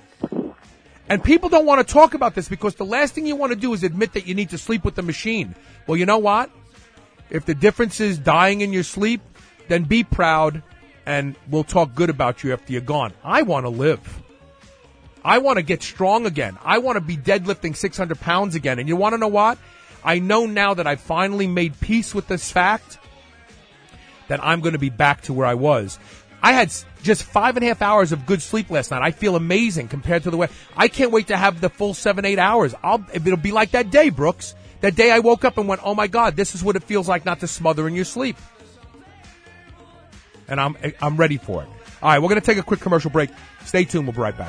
And people don't want to talk about this because the last thing you want to do is admit that you need to sleep with the machine. Well, you know what? If the difference is dying in your sleep, then be proud and we'll talk good about you after you're gone. I want to live. I want to get strong again. I want to be deadlifting six hundred pounds again. And you want to know what? I know now that I finally made peace with this fact that I'm going to be back to where I was. I had just five and a half hours of good sleep last night. I feel amazing compared to the way. I can't wait to have the full seven, eight hours. I'll, it'll be like that day, Brooks. That day I woke up and went, oh my God, this is what it feels like not to smother in your sleep. And I'm, I'm ready for it. All right, we're going to take a quick commercial break. Stay tuned. We'll be right back.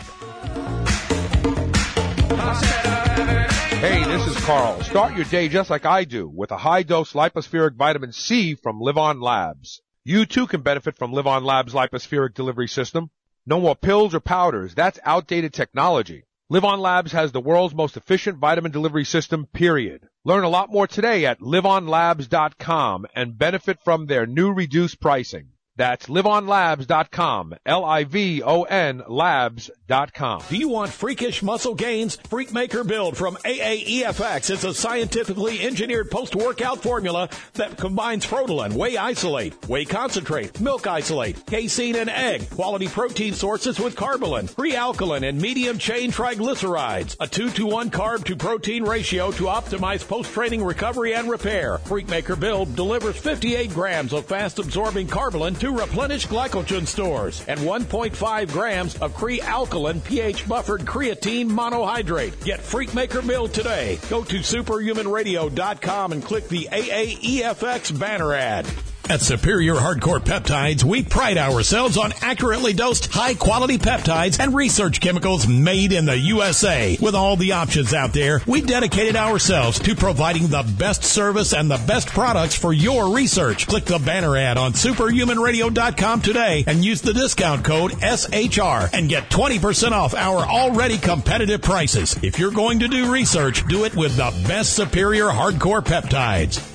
Hey, this is Carl. Start your day just like I do with a high-dose lipospheric vitamin C from Live On Labs. You too can benefit from Live On Labs' lipospheric delivery system. No more pills or powders. That's outdated technology. Live On Labs has the world's most efficient vitamin delivery system, period. Learn a lot more today at live on labs dot com and benefit from their new reduced pricing. That's live on labs dot com, L I V O N labs dot com. Do you want freakish muscle gains? Freakmaker Build from A A E F X is a scientifically engineered post-workout formula that combines Protolan, whey isolate, whey concentrate, milk isolate, casein, and egg, quality protein sources with Carbolin, pre-alkaline, and medium-chain triglycerides, a two to one carb-to-protein ratio to optimize post-training recovery and repair. Freakmaker Build delivers fifty-eight grams of fast-absorbing Carbolin to replenish glycogen stores and one point five grams of pre-alkaline pH-buffered creatine monohydrate. Get Freakmaker Build today. Go to superhuman radio dot com and click the A A E F X banner ad. At Superior Hardcore Peptides, we pride ourselves on accurately dosed, high-quality peptides and research chemicals made in the U S A. With all the options out there, we dedicated ourselves to providing the best service and the best products for your research. Click the banner ad on superhuman radio dot com today and use the discount code S H R and get twenty percent off our already competitive prices. If you're going to do research, do it with the best Superior Hardcore Peptides.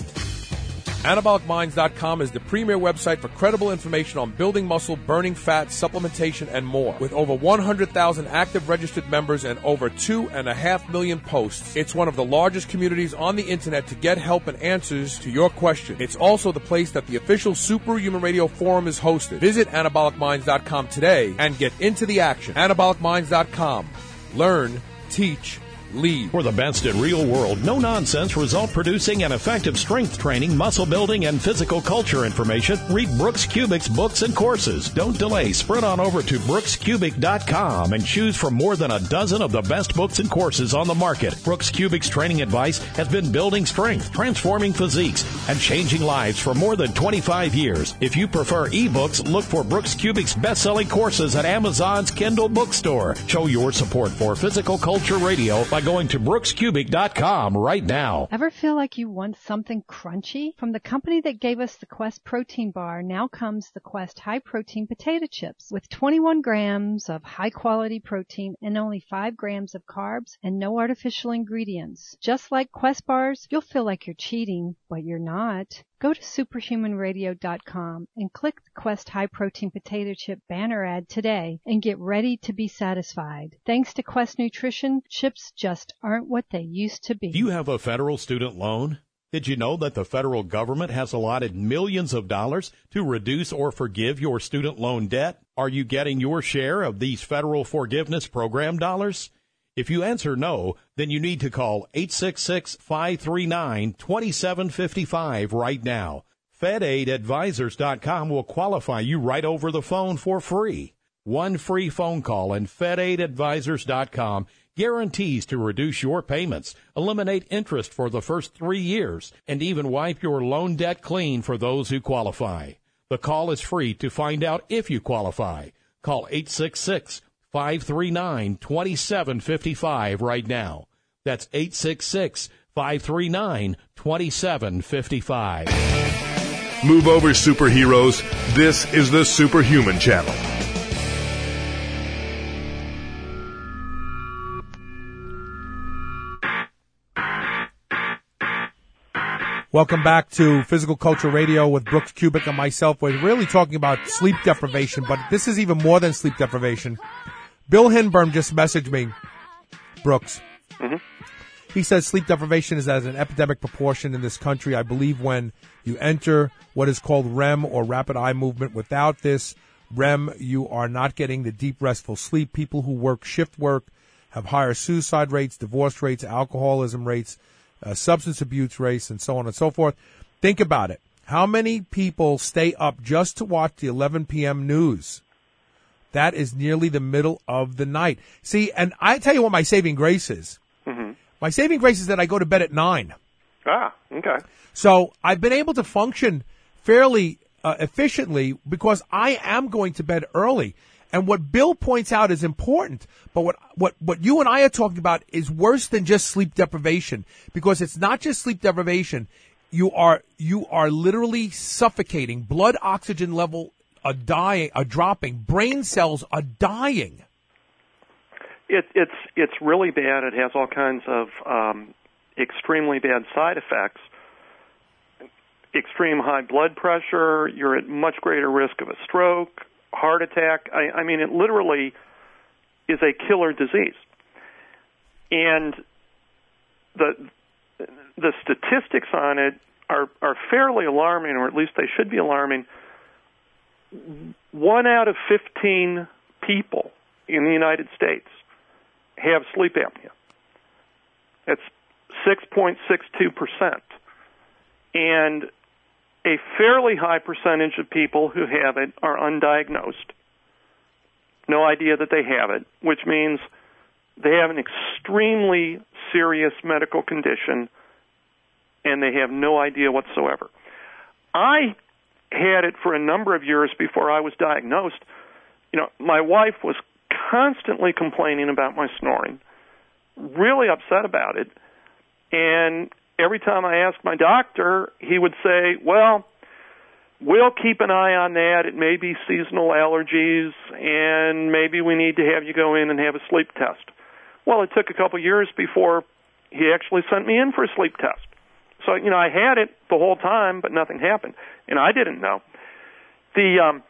Anabolic Minds dot com is the premier website for credible information on building muscle, burning fat, supplementation, and more. With over one hundred thousand active registered members and over two and a half million posts, it's one of the largest communities on the internet to get help and answers to your questions. It's also the place that the official Superhuman Radio Forum is hosted. Visit Anabolic Minds dot com today and get into the action. Anabolic Minds dot com. Learn, teach, lead. For the best in real world, no nonsense, result producing and effective strength training, muscle building, and physical culture information, read Brooks Kubik's books and courses. Don't delay. Sprint on over to brooks kubik dot com and choose from more than a dozen of the best books and courses on the market. Brooks Kubik's training advice has been building strength, transforming physiques, and changing lives for more than twenty-five years. If you prefer ebooks, look for Brooks Kubik's best-selling courses at Amazon's Kindle bookstore. Show your support for Physical Culture Radio by going to brooks kubik dot com right now. Ever feel like you want something crunchy? From the company that gave us the Quest protein bar, now comes the Quest high protein potato chips with twenty-one grams of high quality protein and only five grams of carbs and no artificial ingredients. Just like Quest bars, you'll feel like you're cheating, but you're not. Go to superhuman radio dot com and click the Quest High Protein Potato Chip banner ad today and get ready to be satisfied. Thanks to Quest Nutrition, chips just aren't what they used to be. Do you have a federal student loan? Did you know that the federal government has allotted millions of dollars to reduce or forgive your student loan debt? Are you getting your share of these federal forgiveness program dollars? If you answer no, then you need to call eight six six, five three nine, two seven five five right now. Fed Aid Advisors dot com will qualify you right over the phone for free. One free phone call and Fed Aid Advisors dot com guarantees to reduce your payments, eliminate interest for the first three years, and even wipe your loan debt clean for those who qualify. The call is free to find out if you qualify. Call eight six six, five three nine, two seven five five right now. That's eight six six, five three nine, two seven five five. Move over, superheroes. This is the Superhuman Channel. Welcome back to Physical Culture Radio with Brooks Kubik and myself. We're really talking about sleep deprivation, but this is even more than sleep deprivation. Bill Hinburn just messaged me, Brooks. Mm-hmm. He says sleep deprivation is at an epidemic proportion in this country. I believe when you enter what is called R E M or rapid eye movement, without this R E M, you are not getting the deep, restful sleep. People who work shift work have higher suicide rates, divorce rates, alcoholism rates, uh, substance abuse rates, and so on and so forth. Think about it. How many people stay up just to watch the eleven p.m. news? That is nearly the middle of the night. See, and I tell you what my saving grace is. Mm-hmm. My saving grace is that I go to bed at nine. Ah, okay. So I've been able to function fairly uh, efficiently because I am going to bed early. And what Bill points out is important, but what, what, what you and I are talking about is worse than just sleep deprivation, because it's not just sleep deprivation. You are, you are literally suffocating. Blood oxygen level are dying, are dropping. Brain cells are dying. It, it's it's really bad. It has all kinds of um, extremely bad side effects. extreme high blood pressure. You're at much greater risk of a stroke, heart attack. I, I mean, it literally is a killer disease. And the the statistics on it are, are fairly alarming, or at least they should be alarming. One out of fifteen people in the United States have sleep apnea. That's six point six two percent. And a fairly high percentage of people who have it are undiagnosed. No idea that they have it, which means they have an extremely serious medical condition and they have no idea whatsoever. I had it for a number of years before I was diagnosed. You know, my wife was constantly complaining about my snoring, really upset about it. And every time I asked my doctor, he would say, well, we'll keep an eye on that. It may be seasonal allergies, and maybe we need to have you go in and have a sleep test. Well, it took a couple years before he actually sent me in for a sleep test. So, you know, I had it the whole time, but nothing happened, and I didn't know. The um,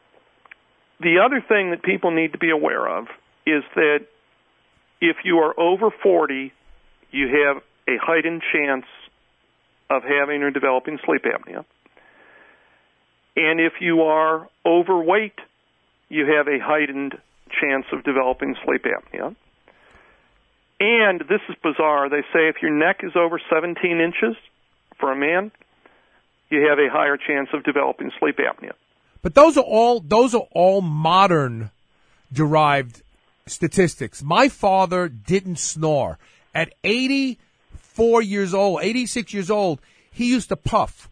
the other thing that people need to be aware of is that if you are over forty, you have a heightened chance of having or developing sleep apnea. And if you are overweight, you have a heightened chance of developing sleep apnea. And this is bizarre. They say if your neck is over seventeen inches for a man, you have a higher chance of developing sleep apnea. But those are all those are all modern derived statistics. My father didn't snore. At eighty-four years old, eighty-six years old, he used to puff.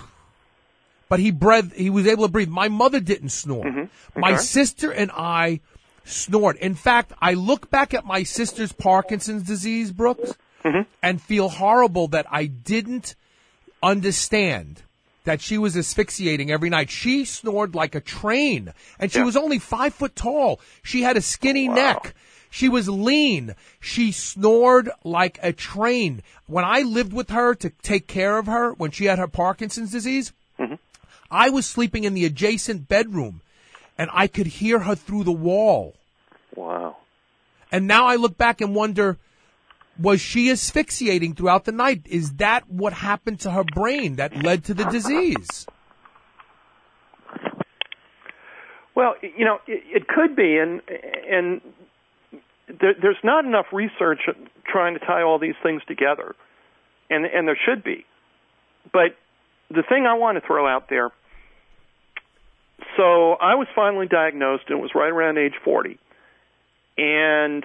But he breathed, he was able to breathe. My mother didn't snore. Mm-hmm. Okay. My sister and I snored. In fact, I look back at my sister's Parkinson's disease, Brooks, mm-hmm. and feel horrible that I didn't understand that she was asphyxiating every night. She snored like a train, and she yeah. was only five foot tall. She had a skinny wow. neck. She was lean. She snored like a train. When I lived with her to take care of her when she had her Parkinson's disease, mm-hmm. I was sleeping in the adjacent bedroom, and I could hear her through the wall. Wow. And now I look back and wonder, was she asphyxiating throughout the night? Is that what happened to her brain that led to the disease? Well, you know, it, it could be, and and there, there's not enough research trying to tie all these things together, and and there should be. But the thing I want to throw out there, so I was finally diagnosed, and it was right around age forty. And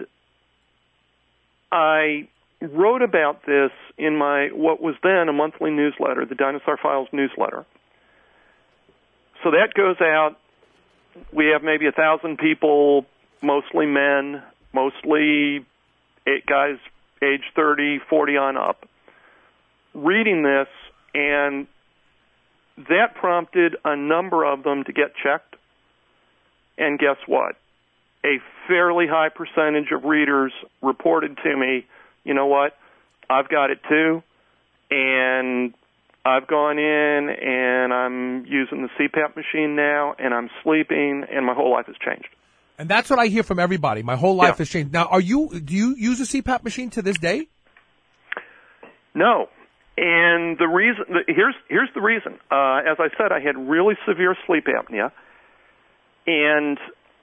I wrote about this in my, what was then a monthly newsletter, the Dinosaur Files newsletter. So that goes out. We have maybe a thousand people, mostly men, mostly eight guys age thirty, forty on up, reading this, and that prompted a number of them to get checked. And guess what? A fairly high percentage of readers reported to me, you know what, I've got it too, and I've gone in and I'm using the C PAP machine now, and I'm sleeping, and my whole life has changed. And that's what I hear from everybody. My whole life yeah. has changed. Now, are you? Do you use a C PAP machine to this day? No. And the reason, here's here's the reason. Uh, as I said, I had really severe sleep apnea, and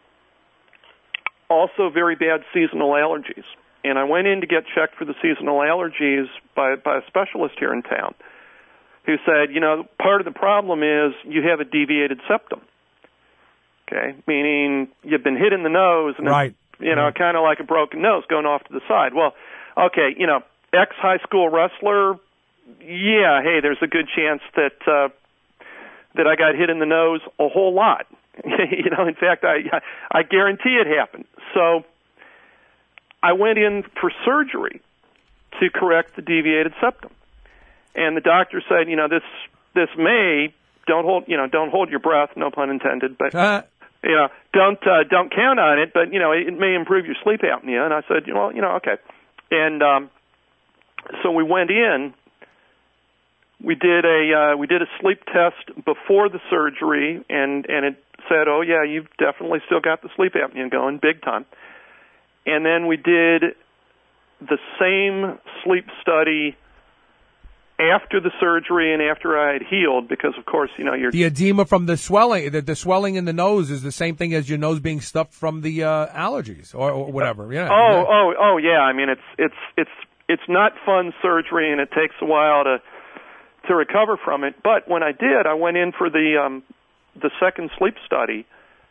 also very bad seasonal allergies. And I went in to get checked for the seasonal allergies by, by a specialist here in town who said, you know, part of the problem is you have a deviated septum. Okay, meaning you've been hit in the nose, and right. it's, you know, right. kind of like a broken nose going off to the side. Well, okay, you know, ex-high school wrestler, yeah, hey, there's a good chance that uh, that I got hit in the nose a whole lot. You know, in fact, I I guarantee it happened. So I went in for surgery to correct the deviated septum, and the doctor said, you know, this this may don't hold you know don't hold your breath, no pun intended, but uh. you know don't uh, don't count on it, but you know it may improve your sleep apnea. And I said, well, you know, okay, and um, so we went in. we did a uh, we did a sleep test before the surgery, and and it said, oh yeah, you've definitely still got the sleep apnea going, big time. And then we did the same sleep study after the surgery and after I had healed, because of course, you know, you're the edema from the swelling, the, the swelling in the nose is the same thing as your nose being stuffed from the uh, allergies or, or whatever. Yeah. Oh, yeah. oh, oh, yeah. I mean, it's it's it's it's not fun surgery, and it takes a while to to recover from it. But when I did, I went in for the um, the second sleep study,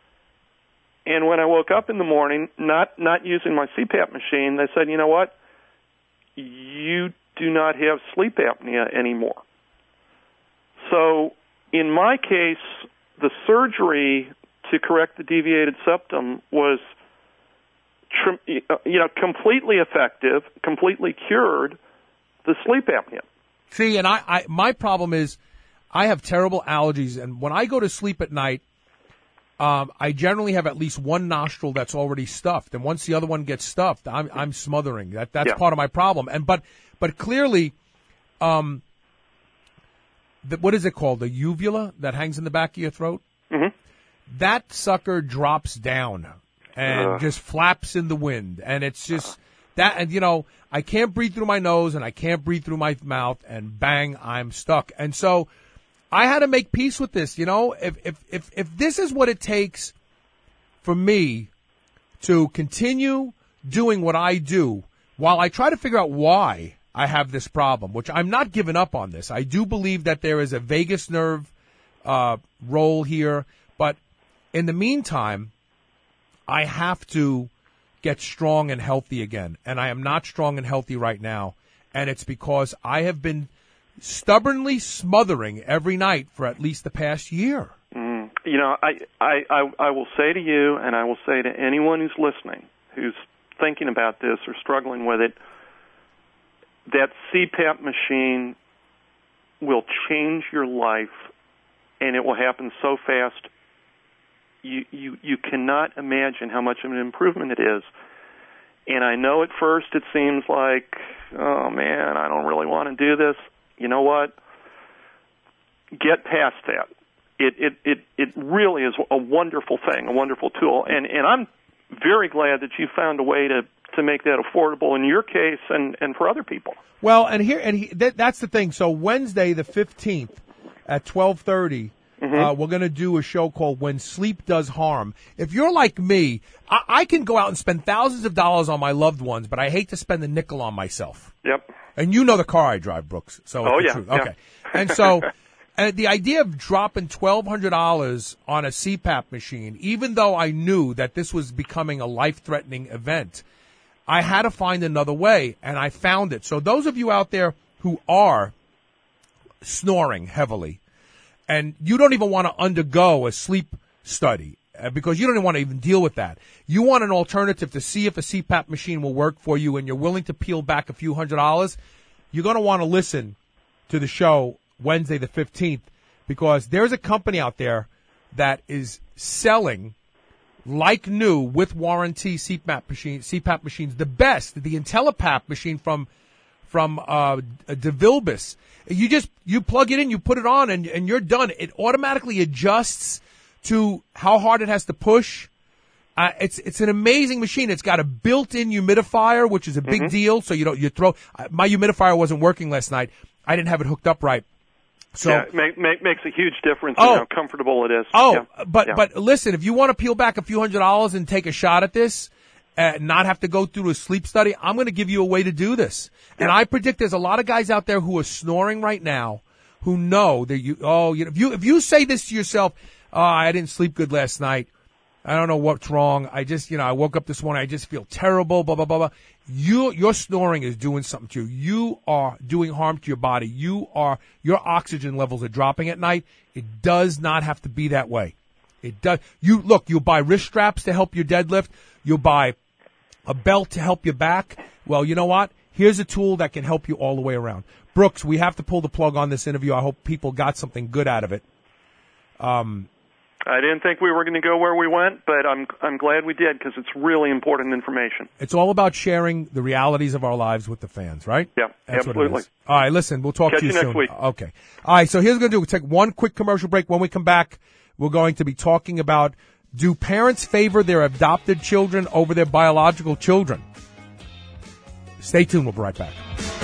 and when I woke up in the morning, not not using my C PAP machine, they said, you know what, you do not have sleep apnea anymore. So in my case, the surgery to correct the deviated septum was, you know, completely effective, completely cured the sleep apnea. See, and I, I, my problem is I have terrible allergies, and when I go to sleep at night, um, I generally have at least one nostril that's already stuffed, and once the other one gets stuffed, I'm, I'm smothering. That, that's yeah. part of my problem. And but, but clearly, um, the, what is it called? The uvula that hangs in the back of your throat. Mm-hmm. That sucker drops down and uh. just flaps in the wind, and it's just that. And you know, I can't breathe through my nose, and I can't breathe through my mouth, and bang, I'm stuck. And so, I had to make peace with this. You know, if if if if this is what it takes for me to continue doing what I do, while I try to figure out why I have this problem, which I'm not giving up on this. I do believe that there is a vagus nerve uh, role here, but in the meantime, I have to get strong and healthy again, and I am not strong and healthy right now, and it's because I have been stubbornly smothering every night for at least the past year. Mm, you know, I, I, I, I will say to you, and I will say to anyone who's listening, who's thinking about this or struggling with it, that C PAP machine will change your life, and it will happen so fast. You, you, you cannot imagine how much of an improvement it is. And I know at first it seems like, oh man, I don't really want to do this. You know what? Get past that. It, it, it, it really is a wonderful thing, a wonderful tool. And, and I'm very glad that you found a way to, to make that affordable in your case and, and for other people. Well, and here, and he, that, that's the thing. So Wednesday, the fifteenth at twelve thirty, mm-hmm. uh, we're going to do a show called When Sleep Does Harm. If you're like me, I, I can go out and spend thousands of dollars on my loved ones, but I hate to spend a nickel on myself. Yep. And you know the car I drive, Brooks. So oh, it's yeah, the truth. yeah. Okay. And so, and the idea of dropping twelve hundred dollars on a C PAP machine, even though I knew that this was becoming a life-threatening event, I had to find another way, and I found it. So those of you out there who are snoring heavily, and you don't even want to undergo a sleep study, uh, because you don't even want to even deal with that. You want an alternative to see if a C PAP machine will work for you, and you're willing to peel back a few hundred dollars, you're going to want to listen to the show Wednesday the fifteenth, because there's a company out there that is selling, like new, with warranty C PAP machine, C PAP machines, the best, the IntelliPAP machine from from uh, DeVilbiss. You just you plug it in, you put it on, and and you're done. It automatically adjusts to how hard it has to push. Uh, it's it's an amazing machine. It's got a built-in humidifier, which is a big mm-hmm. deal. So you don't you throw. Uh, my humidifier wasn't working last night. I didn't have it hooked up right. So yeah, it make, make, makes a huge difference oh, in how comfortable it is. Oh, yeah. but yeah. but listen, if you want to peel back a few hundred dollars and take a shot at this, and not have to go through a sleep study, I'm going to give you a way to do this. Yeah. And I predict there's a lot of guys out there who are snoring right now, who know that you. Oh, you know, if you if you say this to yourself, oh, I didn't sleep good last night. I don't know what's wrong. I just, you know, I woke up this morning. I just feel terrible. Blah blah blah blah. You, your snoring is doing something to you. You are doing harm to your body. You are, your oxygen levels are dropping at night. It does not have to be that way. It does. You look. You buy wrist straps to help your deadlift. You'll buy a belt to help your back. Well, you know what? Here's a tool that can help you all the way around. Brooks, we have to pull the plug on this interview. I hope people got something good out of it. Um. I didn't think we were going to go where we went, but I'm I'm glad we did because it's really important information. It's all about sharing the realities of our lives with the fans, right? Yeah, That's absolutely. What it is. All right, listen, we'll talk Catch to you, you soon. next week. Okay. All right, so here's what we're going to do. We'll take one quick commercial break. When we come back, we're going to be talking about, do parents favor their adopted children over their biological children? Stay tuned. We'll be right back.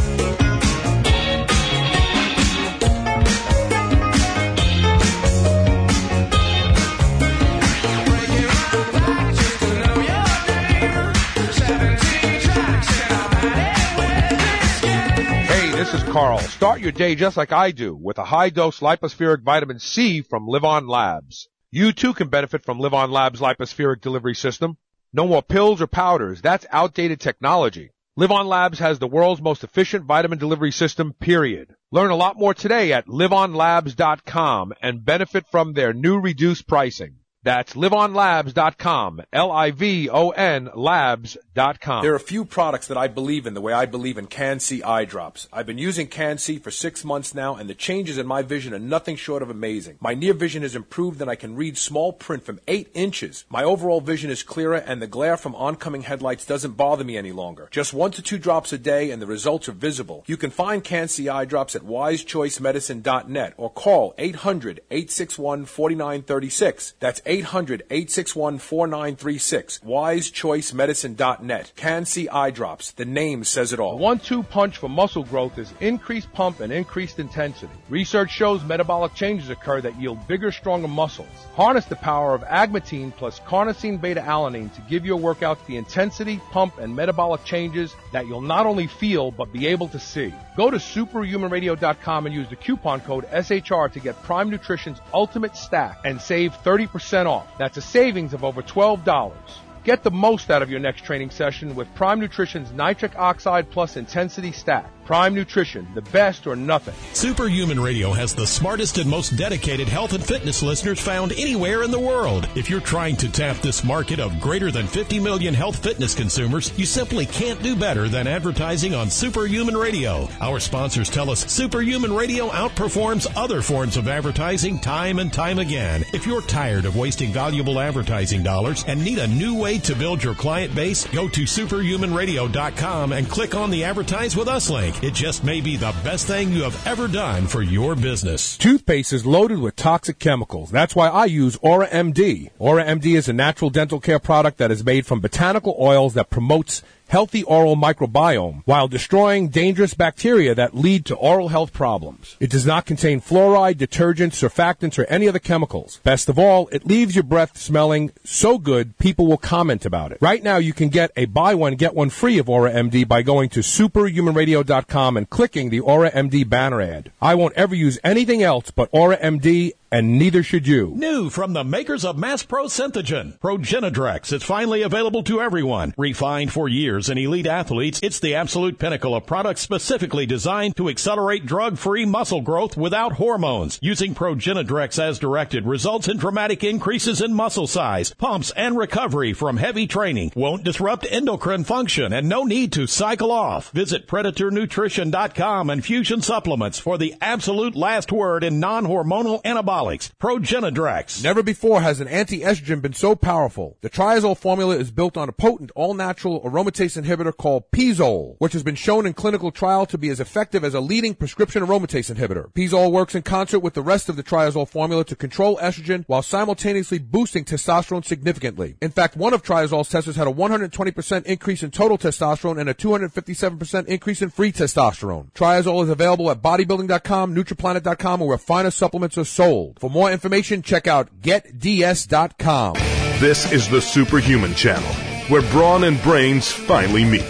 This is Carl. Start your day just like I do with a high-dose lipospheric vitamin C from Live On Labs. You too can benefit from Live On Labs' lipospheric delivery system. No more pills or powders. That's outdated technology. Live On Labs has the world's most efficient vitamin delivery system, period. Learn a lot more today at live on labs dot com and benefit from their new reduced pricing. That's live on labs dot com, L I V O N labs dot com. There are a few products that I believe in the way I believe in Can-C eye drops. I've been using Can-C for six months now, and the changes in my vision are nothing short of amazing. My near vision has improved, and I can read small print from eight inches. My overall vision is clearer, and the glare from oncoming headlights doesn't bother me any longer. Just one to two drops a day, and the results are visible. You can find Can-C eye drops at wise choice medicine dot net or call eight hundred, eight six one, four nine three six. That's eight hundred, eight six one, four nine three six. wise choice medicine dot net. Can-C eye drops. The name says it all. The one two punch for muscle growth is increased pump and increased intensity. Research shows metabolic changes occur that yield bigger, stronger muscles. Harness the power of agmatine plus carnosine beta-alanine to give your workouts the intensity, pump, and metabolic changes that you'll not only feel but be able to see. Go to superhuman radio dot com and use the coupon code S H R to get Prime Nutrition's Ultimate Stack and save thirty percent off. That's a savings of over twelve dollars. Get the most out of your next training session with Prime Nutrition's Nitric Oxide Plus Intensity Stack. Prime Nutrition, the best or nothing. Superhuman Radio has the smartest and most dedicated health and fitness listeners found anywhere in the world. If you're trying to tap this market of greater than fifty million health fitness consumers, you simply can't do better than advertising on Superhuman Radio. Our sponsors tell us Superhuman Radio outperforms other forms of advertising time and time again. If you're tired of wasting valuable advertising dollars and need a new way to build your client base, go to superhuman radio dot com and click on the Advertise With Us link. It just may be the best thing you have ever done for your business. Toothpaste is loaded with toxic chemicals. That's why I use Aura M D. Aura M D is a natural dental care product that is made from botanical oils that promotes healthy oral microbiome while destroying dangerous bacteria that lead to oral health problems. It does not contain fluoride, detergents, surfactants, or any other chemicals. Best of all, it leaves your breath smelling so good people will comment about it. Right now, you can get a buy one, get one free of Aura M D by going to superhuman radio dot com and clicking the Aura M D banner ad. I won't ever use anything else but Aura M D, and neither should you. New from the makers of Mass Pro Synthogen, Progenadrex. It's finally available to everyone. Refined for years in elite athletes, it's the absolute pinnacle of products specifically designed to accelerate drug-free muscle growth without hormones. Using Progenadrex as directed results in dramatic increases in muscle size, pumps, and recovery from heavy training. Won't disrupt endocrine function and no need to cycle off. Visit predator nutrition dot com and Fusion Supplements for the absolute last word in non-hormonal anabolics. Progenadrex. Never before has an anti-estrogen been so powerful. The triazole formula is built on a potent all-natural aromatase inhibitor called Pizole, which has been shown in clinical trial to be as effective as a leading prescription aromatase inhibitor. Pizole works in concert with the rest of the triazole formula to control estrogen while simultaneously boosting testosterone significantly. In fact, one of triazole's testers had a one hundred twenty percent increase in total testosterone and a two hundred fifty-seven percent increase in free testosterone. Triazole is available at bodybuilding dot com, nutriplanet dot com, or where finer supplements are sold. For more information, check out get d s dot com. This is the Superhuman Channel, where brawn and brains finally meet.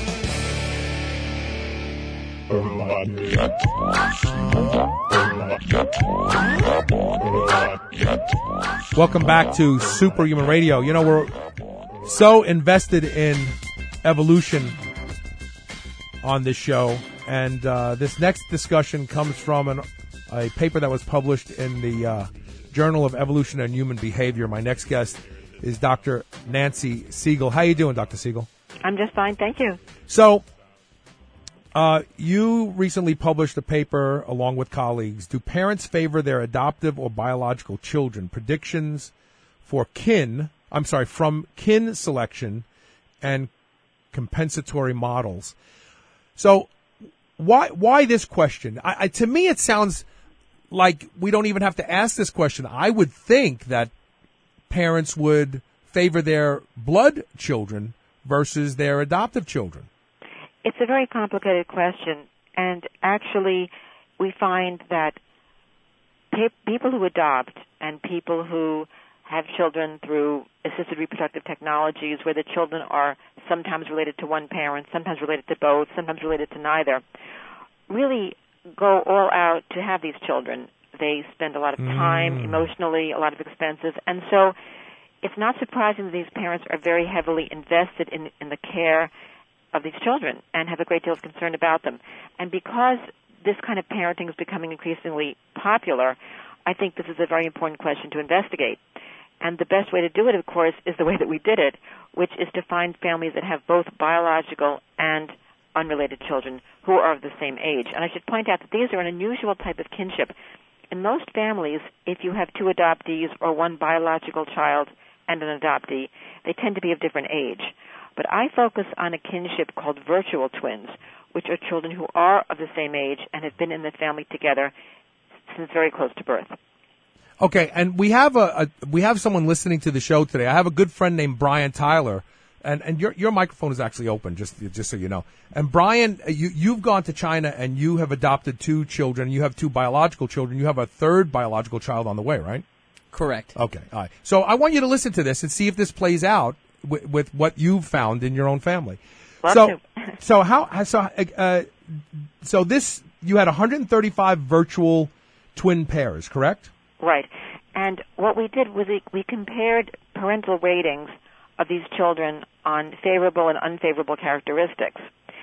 Welcome back to Superhuman Radio. You know, we're so invested in evolution on this show, and uh, this next discussion comes from an a paper that was published in the uh, Journal of Evolution and Human Behavior. My next guest is Doctor Nancy Siegel. How you doing, Doctor Siegel? I'm just fine, thank you. So, Uh, you recently published a paper along with colleagues. Do parents favor their adoptive or biological children? Predictions for kin, I'm sorry, from kin selection and compensatory models. So why why this question? I, I, to me, it sounds like we don't even have to ask this question. I would think that parents would favor their blood children versus their adoptive children. It's a very complicated question, and actually we find that pe- people who adopt and people who have children through assisted reproductive technologies where the children are sometimes related to one parent, sometimes related to both, sometimes related to neither, really go all out to have these children. They spend a lot of time, mm. emotionally, a lot of expenses, and so it's not surprising that these parents are very heavily invested in, in the care of these children and have a great deal of concern about them. And because this kind of parenting is becoming increasingly popular, I think this is a very important question to investigate. And the best way to do it, of course, is the way that we did it, which is to find families that have both biological and unrelated children who are of the same age. And I should point out that these are an unusual type of kinship. In most families, if you have two adoptees or one biological child and an adoptee, they tend to be of different age. But I focus on a kinship called virtual twins, which are children who are of the same age and have been in the family together since very close to birth. Okay, and we have a, a we have someone listening to the show today. I have a good friend named Brian Tyler, and, and your your microphone is actually open, just just so you know. And Brian, you you've gone to China and you have adopted two children. You have two biological children. You have a third biological child on the way, right? Correct. Okay, all right. So I want you to listen to this and see if this plays out with, with what you've found in your own family. Love so, to. so how so uh, so this you had one hundred thirty-five virtual twin pairs, correct? Right. And what we did was we, we compared parental ratings of these children on favorable and unfavorable characteristics.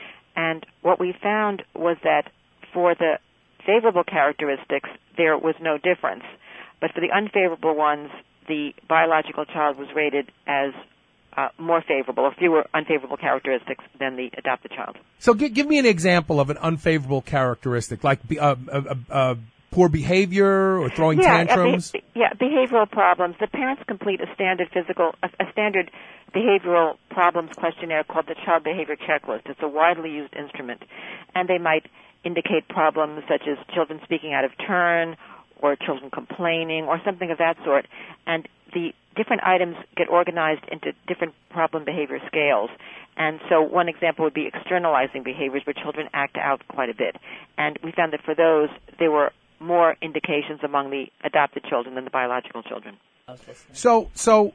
And what we found was that for the favorable characteristics, there was no difference. But for the unfavorable ones, the biological child was rated as uh, more favorable, or fewer unfavorable characteristics than the adopted child. So give, give me an example of an unfavorable characteristic, like uh, uh, uh, uh, poor behavior or throwing yeah, tantrums? Uh, be- yeah, behavioral problems. The parents complete a standard physical, a, a standard behavioral problems questionnaire called the Child Behavior Checklist. It's a widely used instrument. And they might indicate problems such as children speaking out of turn or children complaining or something of that sort. And the different items get organized into different problem behavior scales. And so one example would be externalizing behaviors where children act out quite a bit. And we found that for those, there were more indications among the adopted children than the biological children. So, so,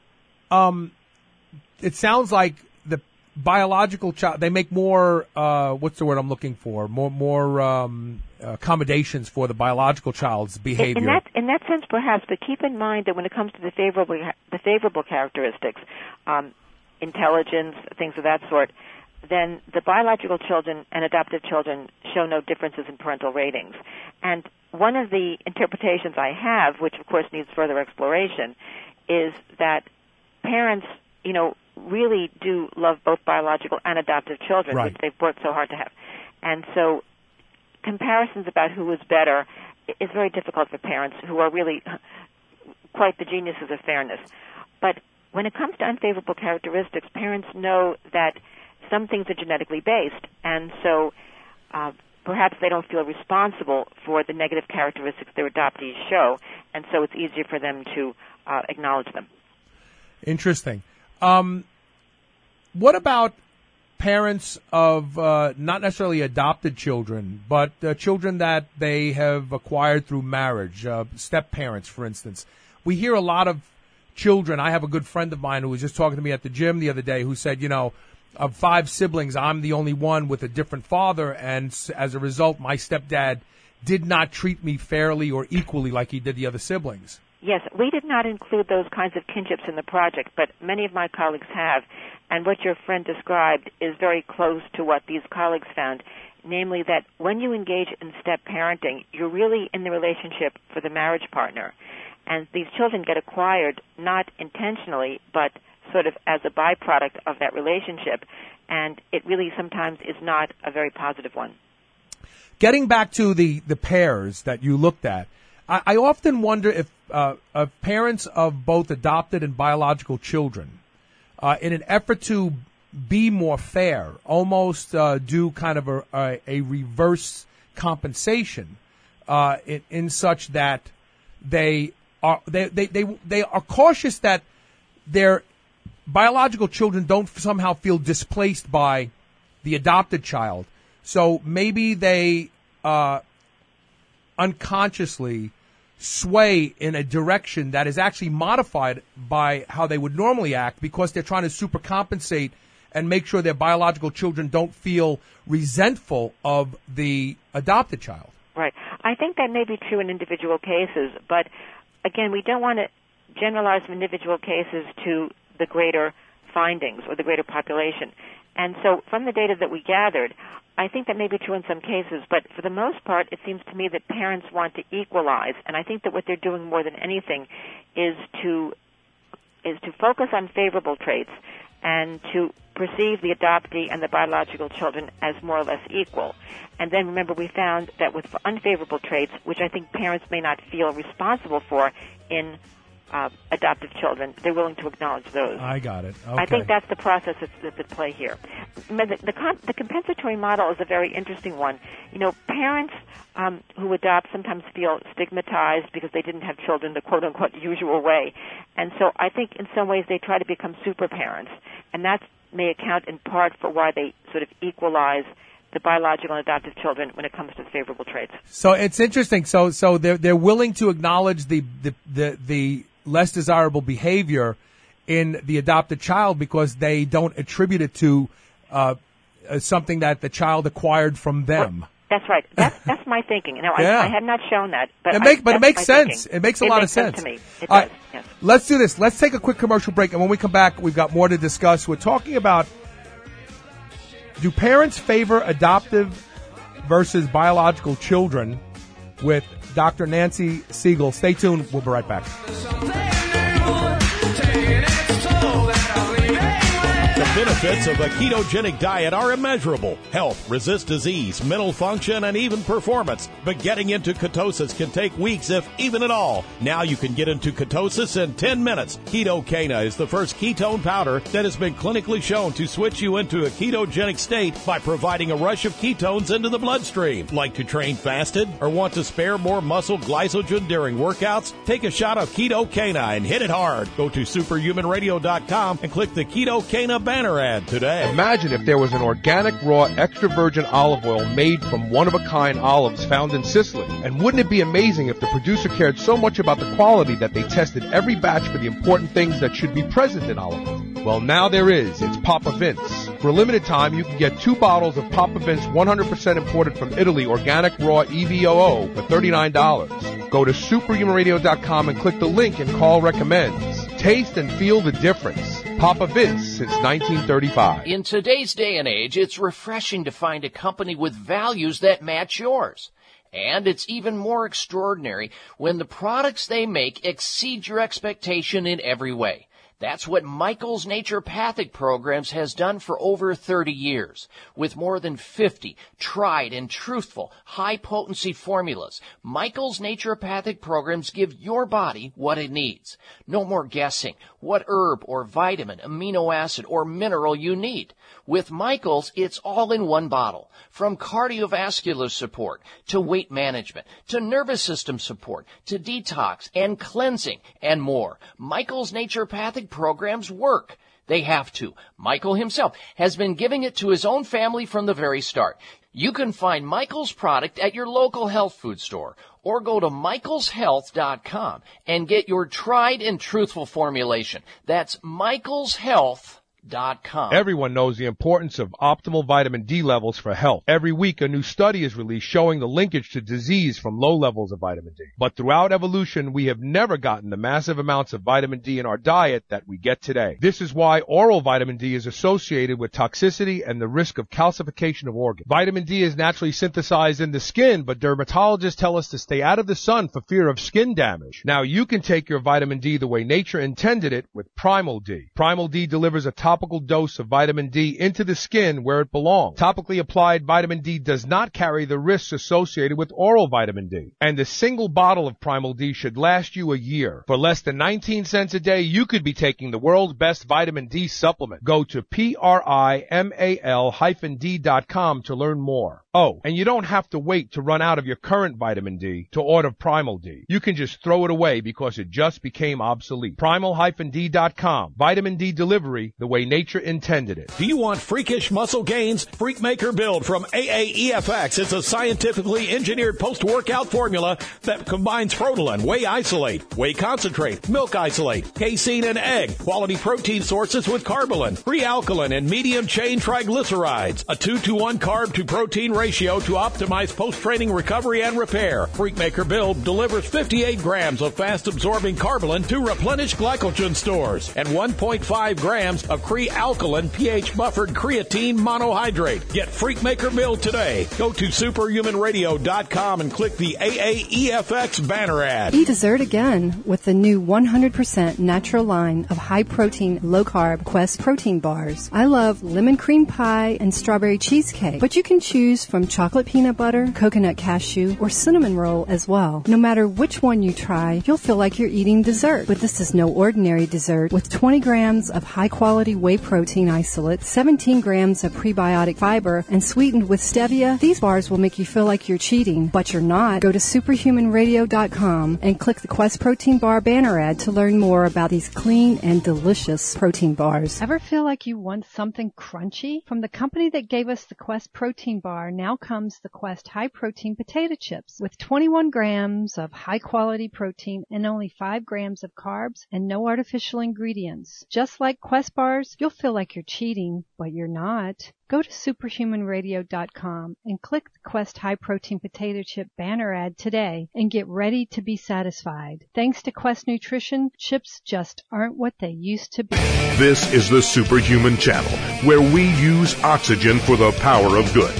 um, it sounds like the biological child, they make more, uh, what's the word I'm looking for? More, more, um, accommodations for the biological child's behavior. In that, in that sense, perhaps, but keep in mind that when it comes to the favorable, the favorable characteristics, um, intelligence, things of that sort, then the biological children and adoptive children show no differences in parental ratings. And one of the interpretations I have, which of course needs further exploration, is that parents, you know, really do love both biological and adoptive children, right, which they've worked so hard to have. And so comparisons about who is better is very difficult for parents who are really quite the geniuses of fairness. But when it comes to unfavorable characteristics, parents know that some things are genetically based, and so uh, perhaps they don't feel responsible for the negative characteristics their adoptees show, and so it's easier for them to uh, acknowledge them. Interesting. Um, what about parents of uh, not necessarily adopted children, but uh, children that they have acquired through marriage, uh, step-parents, for instance? We hear a lot of children. I have a good friend of mine who was just talking to me at the gym the other day who said, you know, of five siblings, I'm the only one with a different father, and as a result, my stepdad did not treat me fairly or equally like he did the other siblings. Yes, we did not include those kinds of kinships in the project, but many of my colleagues have, and what your friend described is very close to what these colleagues found, namely that when you engage in step-parenting, you're really in the relationship for the marriage partner, and these children get acquired not intentionally, but sort of as a byproduct of that relationship. and it really sometimes is not a very positive one. Getting back to the, the pairs that you looked at, I, I often wonder if uh, uh, parents of both adopted and biological children, uh, in an effort to be more fair, almost uh, do kind of a, a, a reverse compensation uh, in, in such that they are they, they, they, they are cautious that their biological children don't somehow feel displaced by the adopted child. So maybe they uh, unconsciously sway in a direction that is actually modified by how they would normally act because they're trying to supercompensate and make sure their biological children don't feel resentful of the adopted child. Right. I think that may be true in individual cases, but again, we don't want to generalize from individual cases to the greater findings or the greater population. And so from the data that we gathered, I think that may be true in some cases, but for the most part, it seems to me that parents want to equalize, and I think that what they're doing more than anything is to is to focus on favorable traits and to perceive the adoptee and the biological children as more or less equal. And then remember, we found that with unfavorable traits, which I think parents may not feel responsible for in uh, adoptive children, they're willing to acknowledge those. I got it. Okay. I think that's the process that's, that's at play here. The, the, comp, the compensatory model is a very interesting one. You know, parents um, who adopt sometimes feel stigmatized because they didn't have children the quote-unquote usual way. And so I think in some ways they try to become super parents, and that may account in part for why they sort of equalize the biological and adoptive children when it comes to favorable traits. So it's interesting. So so they're they're willing to acknowledge the the the, the less desirable behavior in the adopted child because they don't attribute it to uh, something that the child acquired from them. Well, that's right. That's that's my thinking. Now yeah. I, I have not shown that, but it make, I, but it makes sense. Thinking. It makes a it lot makes of sense. sense to me. It All does. right. Yes. Let's do this. Let's take a quick commercial break, and when we come back, we've got more to discuss. We're talking about, do parents favor adoptive versus biological children with Doctor Nancy Siegel. Stay tuned. We'll be right back. The benefits of a ketogenic diet are immeasurable. Health, resist disease, mental function, and even performance. But getting into ketosis can take weeks, if even at all. Now you can get into ketosis in ten minutes. Ketocana is the first ketone powder that has been clinically shown to switch you into a ketogenic state by providing a rush of ketones into the bloodstream. Like to train fasted or want to spare more muscle glycogen during workouts? Take a shot of Ketocana and hit it hard. Go to superhuman radio dot com and click the Ketocana banner ad today. Imagine if there was an organic, raw, extra virgin olive oil made from one-of-a-kind olives found in Sicily. And wouldn't it be amazing if the producer cared so much about the quality that they tested every batch for the important things that should be present in olive oil? Well, now there is. It's Papa Vince. For a limited time, you can get two bottles of Papa Vince one hundred percent imported from Italy organic raw E V O O for thirty-nine dollars. Go to superhuman radio dot com and click the link and call recommends. Taste and feel the difference. Papa Vince since nineteen thirty-five. In today's day and age, it's refreshing to find a company with values that match yours. And it's even more extraordinary when the products they make exceed your expectation in every way. That's what Michael's Naturopathic Programs has done for over thirty years. With more than fifty tried and truthful, high-potency formulas, Michael's Naturopathic Programs give your body what it needs. No more guessing what herb or vitamin, amino acid, or mineral you need. With Michael's, it's all in one bottle. From cardiovascular support, to weight management, to nervous system support, to detox and cleansing, and more. Michael's Naturopathic Programs work. They have to. Michael himself has been giving it to his own family from the very start. You can find Michael's product at your local health food store or go to michaels health dot com and get your tried and truthful formulation. That's michaels health dot com. Everyone knows the importance of optimal vitamin D levels for health. Every week, a new study is released showing the linkage to disease from low levels of vitamin D. But throughout evolution, we have never gotten the massive amounts of vitamin D in our diet that we get today. This is why oral vitamin D is associated with toxicity and the risk of calcification of organs. Vitamin D is naturally synthesized in the skin, but dermatologists tell us to stay out of the sun for fear of skin damage. Now, you can take your vitamin D the way nature intended it with Primal D. Primal D delivers a top topical dose of vitamin D into the skin where it belongs. Topically applied vitamin D does not carry the risks associated with oral vitamin D. And a single bottle of Primal D should last you a year. For less than nineteen cents a day, you could be taking the world's best vitamin D supplement. Go to P R I M A L hyphen D dot com to learn more. Oh, and you don't have to wait to run out of your current vitamin D to order Primal D. You can just throw it away because it just became obsolete. Primal D dot com. Vitamin D delivery the way nature intended it. Do you want freakish muscle gains? Freakmaker Build from A A E F X. It's a scientifically engineered post-workout formula that combines Frotalin, Whey Isolate, Whey Concentrate, Milk Isolate, casein, and egg. Quality protein sources with Carbolin, free alkaline, and medium-chain triglycerides. A two to one carb to protein ratio to optimize post-training recovery and repair. Freakmaker Build delivers fifty-eight grams of fast-absorbing Carbolin to replenish glycogen stores and one point five grams of Cree-alkaline pH-buffered creatine monohydrate. Get Freakmaker Build today. Go to superhuman radio dot com and click the A A E F X banner ad. Eat dessert again with the new one hundred percent natural line of high-protein, low-carb Quest protein bars. I love lemon cream pie and strawberry cheesecake, but you can choose from chocolate peanut butter, coconut cashew, or cinnamon roll as well. No matter which one you try, you'll feel like you're eating dessert. But this is no ordinary dessert. With twenty grams of high-quality whey protein isolate, seventeen grams of prebiotic fiber, and sweetened with stevia, these bars will make you feel like you're cheating, but you're not. Go to superhuman radio dot com and click the Quest Protein Bar banner ad to learn more about these clean and delicious protein bars. Ever feel like you want something crunchy? From the company that gave us the Quest Protein Bar, now comes the Quest High Protein Potato Chips with twenty-one grams of high-quality protein and only five grams of carbs and no artificial ingredients. Just like Quest bars, you'll feel like you're cheating, but you're not. Go to superhuman radio dot com and click the Quest High Protein Potato Chip banner ad today and get ready to be satisfied. Thanks to Quest Nutrition, chips just aren't what they used to be. This is the Superhuman Channel, where we use oxygen for the power of good.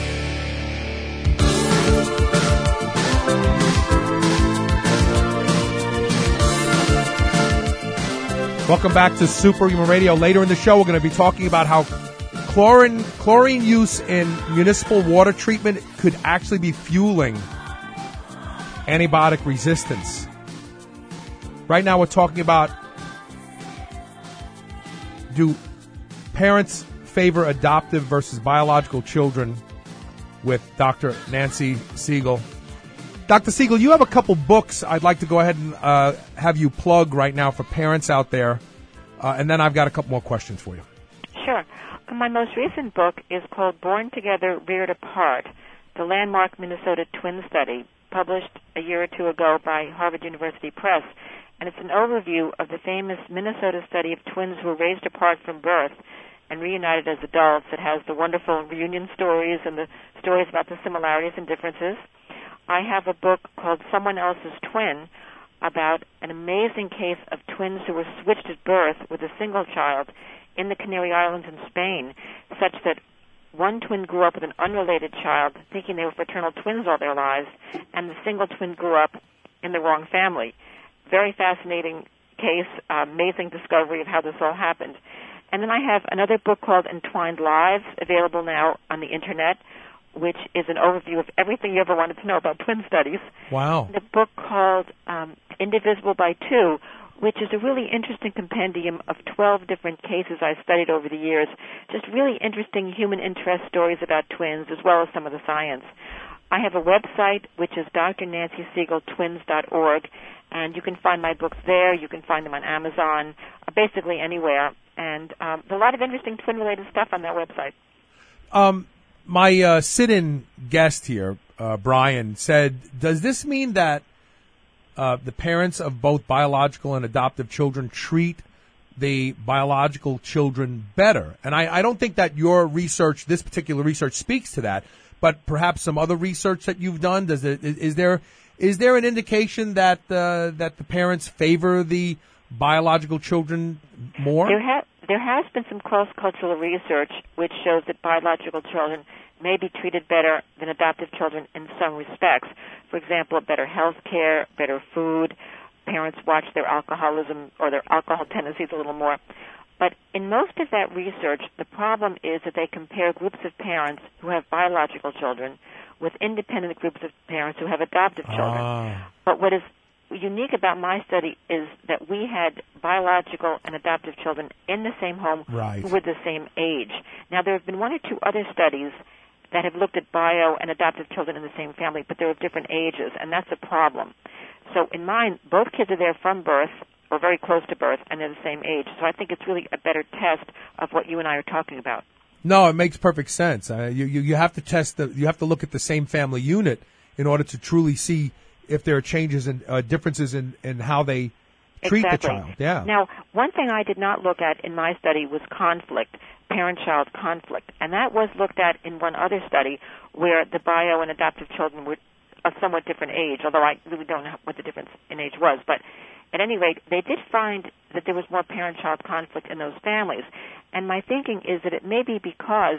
Welcome back to Superhuman Radio. Later in the show, we're going to be talking about how chlorine chlorine use in municipal water treatment could actually be fueling antibiotic resistance. Right now, we're talking about, do parents favor adoptive versus biological children with Doctor Nancy Siegel. Doctor Siegel, you have a couple books I'd like to go ahead and uh, have you plug right now for parents out there, uh, and then I've got a couple more questions for you. Sure. My most recent book is called Born Together, Reared Apart, the landmark Minnesota twin study, published a year or two ago by Harvard University Press, and it's an overview of the famous Minnesota study of twins who were raised apart from birth and reunited as adults. It has the wonderful reunion stories and the stories about the similarities and differences. I have a book called Someone Else's Twin about an amazing case of twins who were switched at birth with a single child in the Canary Islands in Spain, such that one twin grew up with an unrelated child, thinking they were fraternal twins all their lives, and the single twin grew up in the wrong family. Very fascinating case, uh, amazing discovery of how this all happened. And then I have another book called Entwined Lives, available now on the Internet, which is an overview of everything you ever wanted to know about twin studies. Wow. And a book called um, Indivisible by Two, which is a really interesting compendium of twelve different cases I've studied over the years, just really interesting human interest stories about twins, as well as some of the science. I have a website, which is d r nancy siegel twins dot org, and you can find my books there. You can find them on Amazon, uh, basically anywhere. And um, there's a lot of interesting twin-related stuff on that website. Um, my uh, sit-in guest here, uh, Brian, said, does this mean that uh, the parents of both biological and adoptive children treat the biological children better? And I, I don't think that your research, this particular research, speaks to that, but perhaps some other research that you've done. Does it, is there is there an indication that uh, that the parents favor the biological children more? There, ha- there has been some cross-cultural research which shows that biological children may be treated better than adoptive children in some respects. For example, better health care, better food. Parents watch their alcoholism or their alcohol tendencies a little more. But in most of that research, the problem is that they compare groups of parents who have biological children with independent groups of parents who have adoptive children. Ah. But what is unique about my study is that we had biological and adoptive children in the same home Right. who were the same age. Now, there have been one or two other studies that have looked at bio and adoptive children in the same family, but they're of different ages, and that's a problem. So in mine, both kids are there from birth, or very close to birth, and they're the same age. So I think it's really a better test of what you and I are talking about. No, it makes perfect sense. Uh, you, you you have to test the you have to look at the same family unit in order to truly see if there are changes and uh, differences in, in how they treat Exactly. the child. Yeah. Now, one thing I did not look at in my study was conflict, parent-child conflict, and that was looked at in one other study where the bio and adoptive children were of somewhat different age, although I really don't know what the difference in age was. But at any rate, they did find that there was more parent-child conflict in those families. And my thinking is that it may be because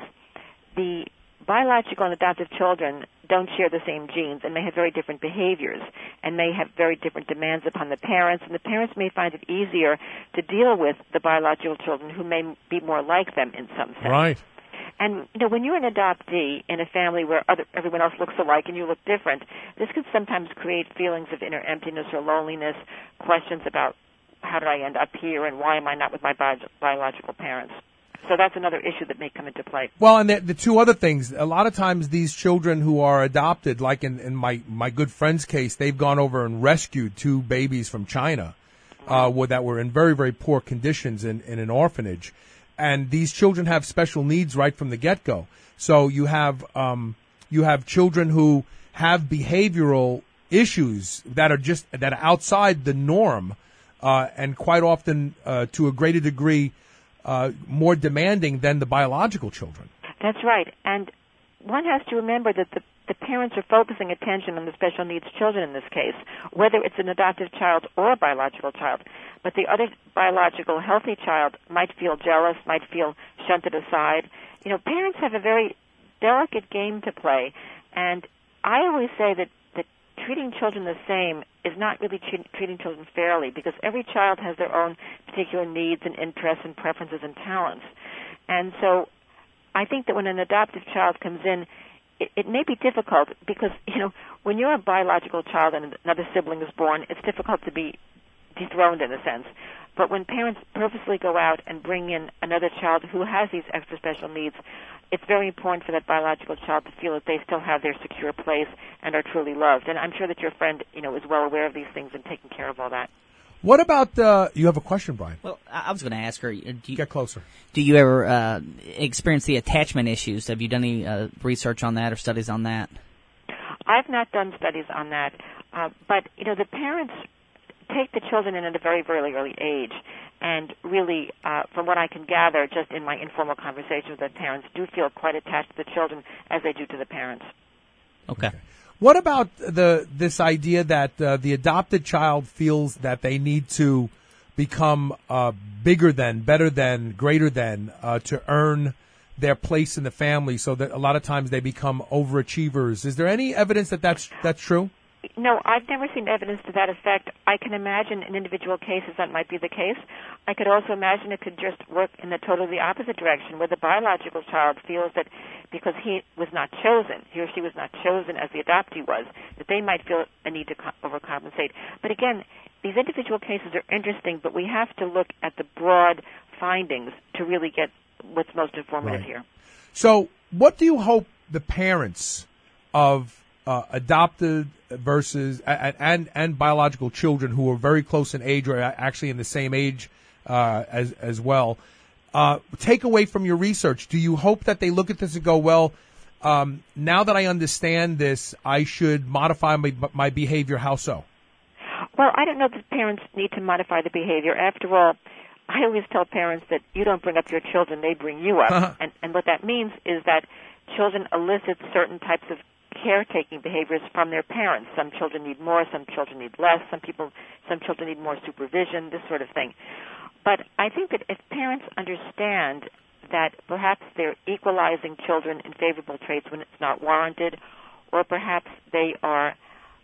the biological and adoptive children don't share the same genes and may have very different behaviors and may have very different demands upon the parents, and the parents may find it easier to deal with the biological children who may be more like them in some sense. Right. And, you know, when you're an adoptee in a family where other, everyone else looks alike and you look different, this can sometimes create feelings of inner emptiness or loneliness, questions about how did I end up here and why am I not with my bi- biological parents. So that's another issue that may come into play. Well, and the, the two other things, a lot of times these children who are adopted, like in, in my, my good friend's case, they've gone over and rescued two babies from China uh, where, that were in very, very poor conditions in, in an orphanage. And these children have special needs right from the get-go. So you have um, you have children who have behavioral issues that are just that are outside the norm, uh, and quite often uh, to a greater degree uh, more demanding than the biological children. That's right. And one has to remember that the, the parents are focusing attention on the special needs children in this case, whether it's an adoptive child or a biological child. But the other biological healthy child might feel jealous, might feel shunted aside. You know, parents have a very delicate game to play, and I always say that, that treating children the same is not really tre- treating children fairly, because every child has their own particular needs and interests and preferences and talents. And so I think that when an adoptive child comes in, it, it may be difficult because, you know, when you're a biological child and another sibling is born, it's difficult to be dethroned in a sense. But when parents purposely go out and bring in another child who has these extra special needs, it's very important for that biological child to feel that they still have their secure place and are truly loved. And I'm sure that your friend, you know, is well aware of these things and taking care of all that. What about uh, you have a question, Brian? Well, I was going to ask her. Do you, Get closer. Do you ever uh, experience the attachment issues? Have you done any uh, research on that or studies on that? I've not done studies on that, uh, but you know, the parents take the children in at a very, very early age, and really, uh, from what I can gather, just in my informal conversations with the parents, do feel quite attached to the children as they do to the parents. Okay. okay. What about the this idea that uh, the adopted child feels that they need to become uh, bigger than, better than, greater than uh, to earn their place in the family, so that a lot of times they become overachievers? Is there any evidence that that's that's true? No, I've never seen evidence to that effect. I can imagine in individual cases that might be the case. I could also imagine it could just work in the totally opposite direction, where the biological child feels that because he was not chosen, he or she was not chosen as the adoptee was, that they might feel a need to co- overcompensate. But again, these individual cases are interesting, but we have to look at the broad findings to really get what's most informative Right. here. So what do you hope the parents of uh, adopted versus and, and and biological children who are very close in age or actually in the same age uh, as as well uh, take away from your research? Do you hope that they look at this and go, well, um, now that I understand this, I should modify my, my behavior? How so? Well, I don't know that parents need to modify the behavior. After all, I always tell parents that you don't bring up your children, they bring you up. and, and what that means is that children elicit certain types of caretaking behaviors from their parents. Some children need more, some children need less, some people, some children need more supervision, this sort of thing. But I think that if parents understand that perhaps they're equalizing children in favorable traits when it's not warranted, or perhaps they are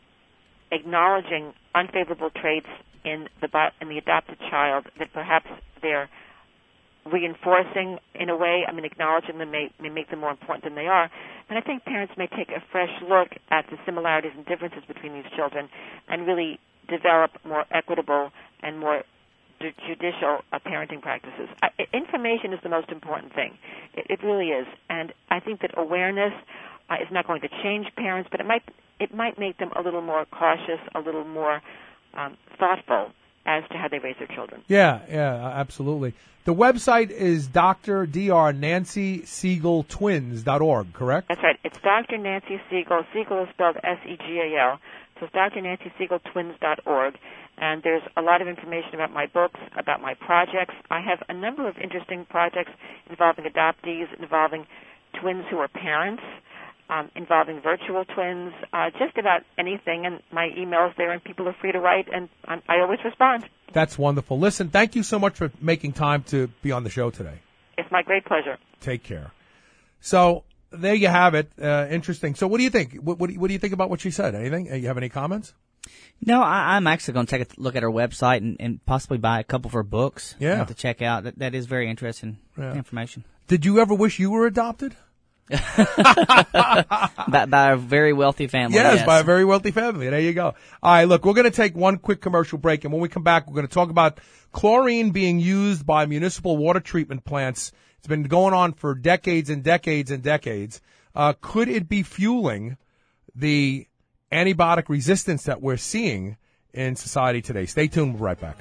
acknowledging unfavorable traits in the in the adopted child, that perhaps they're reinforcing in a way, I mean, acknowledging them may, may make them more important than they are, then I think parents may take a fresh look at the similarities and differences between these children and really develop more equitable and more judicial uh, parenting practices. I, information is the most important thing. It, it really is. And I think that awareness uh, is not going to change parents, but it might it might make them a little more cautious, a little more um, thoughtful as to how they raise their children. Yeah, yeah, absolutely. The website is Doctor Doctor Nancy Siegel Twins dot org, correct? That's right. It's Doctor Nancy Siegel. Siegel is spelled S E G A L. So it's Doctor Nancy Siegel Twins dot org. And there's a lot of information about my books, about my projects. I have a number of interesting projects involving adoptees, involving twins who are parents, um, involving virtual twins, uh, just about anything. And my email's there, and people are free to write, and I'm, I always respond. That's wonderful. Listen, thank you so much for making time to be on the show today. It's my great pleasure. Take care. So there you have it. Uh, interesting. So what do you think? What, what, do you, what do you think about what she said? Anything? Uh, you have any comments? No, I, I'm actually going to take a look at her website and, and possibly buy a couple of her books. Yeah. Uh, to check out. That, that is very interesting yeah. information. Did you ever wish you were adopted? by, by a very wealthy family. Yes, yes, by a very wealthy family. There you go. All right, look, we're going to take one quick commercial break, and when we come back, we're going to talk about chlorine being used by municipal water treatment plants. It's been going on for decades and decades and decades. Uh, could it be fueling the antibiotic resistance that we're seeing in society today? Stay tuned. We'll be right back.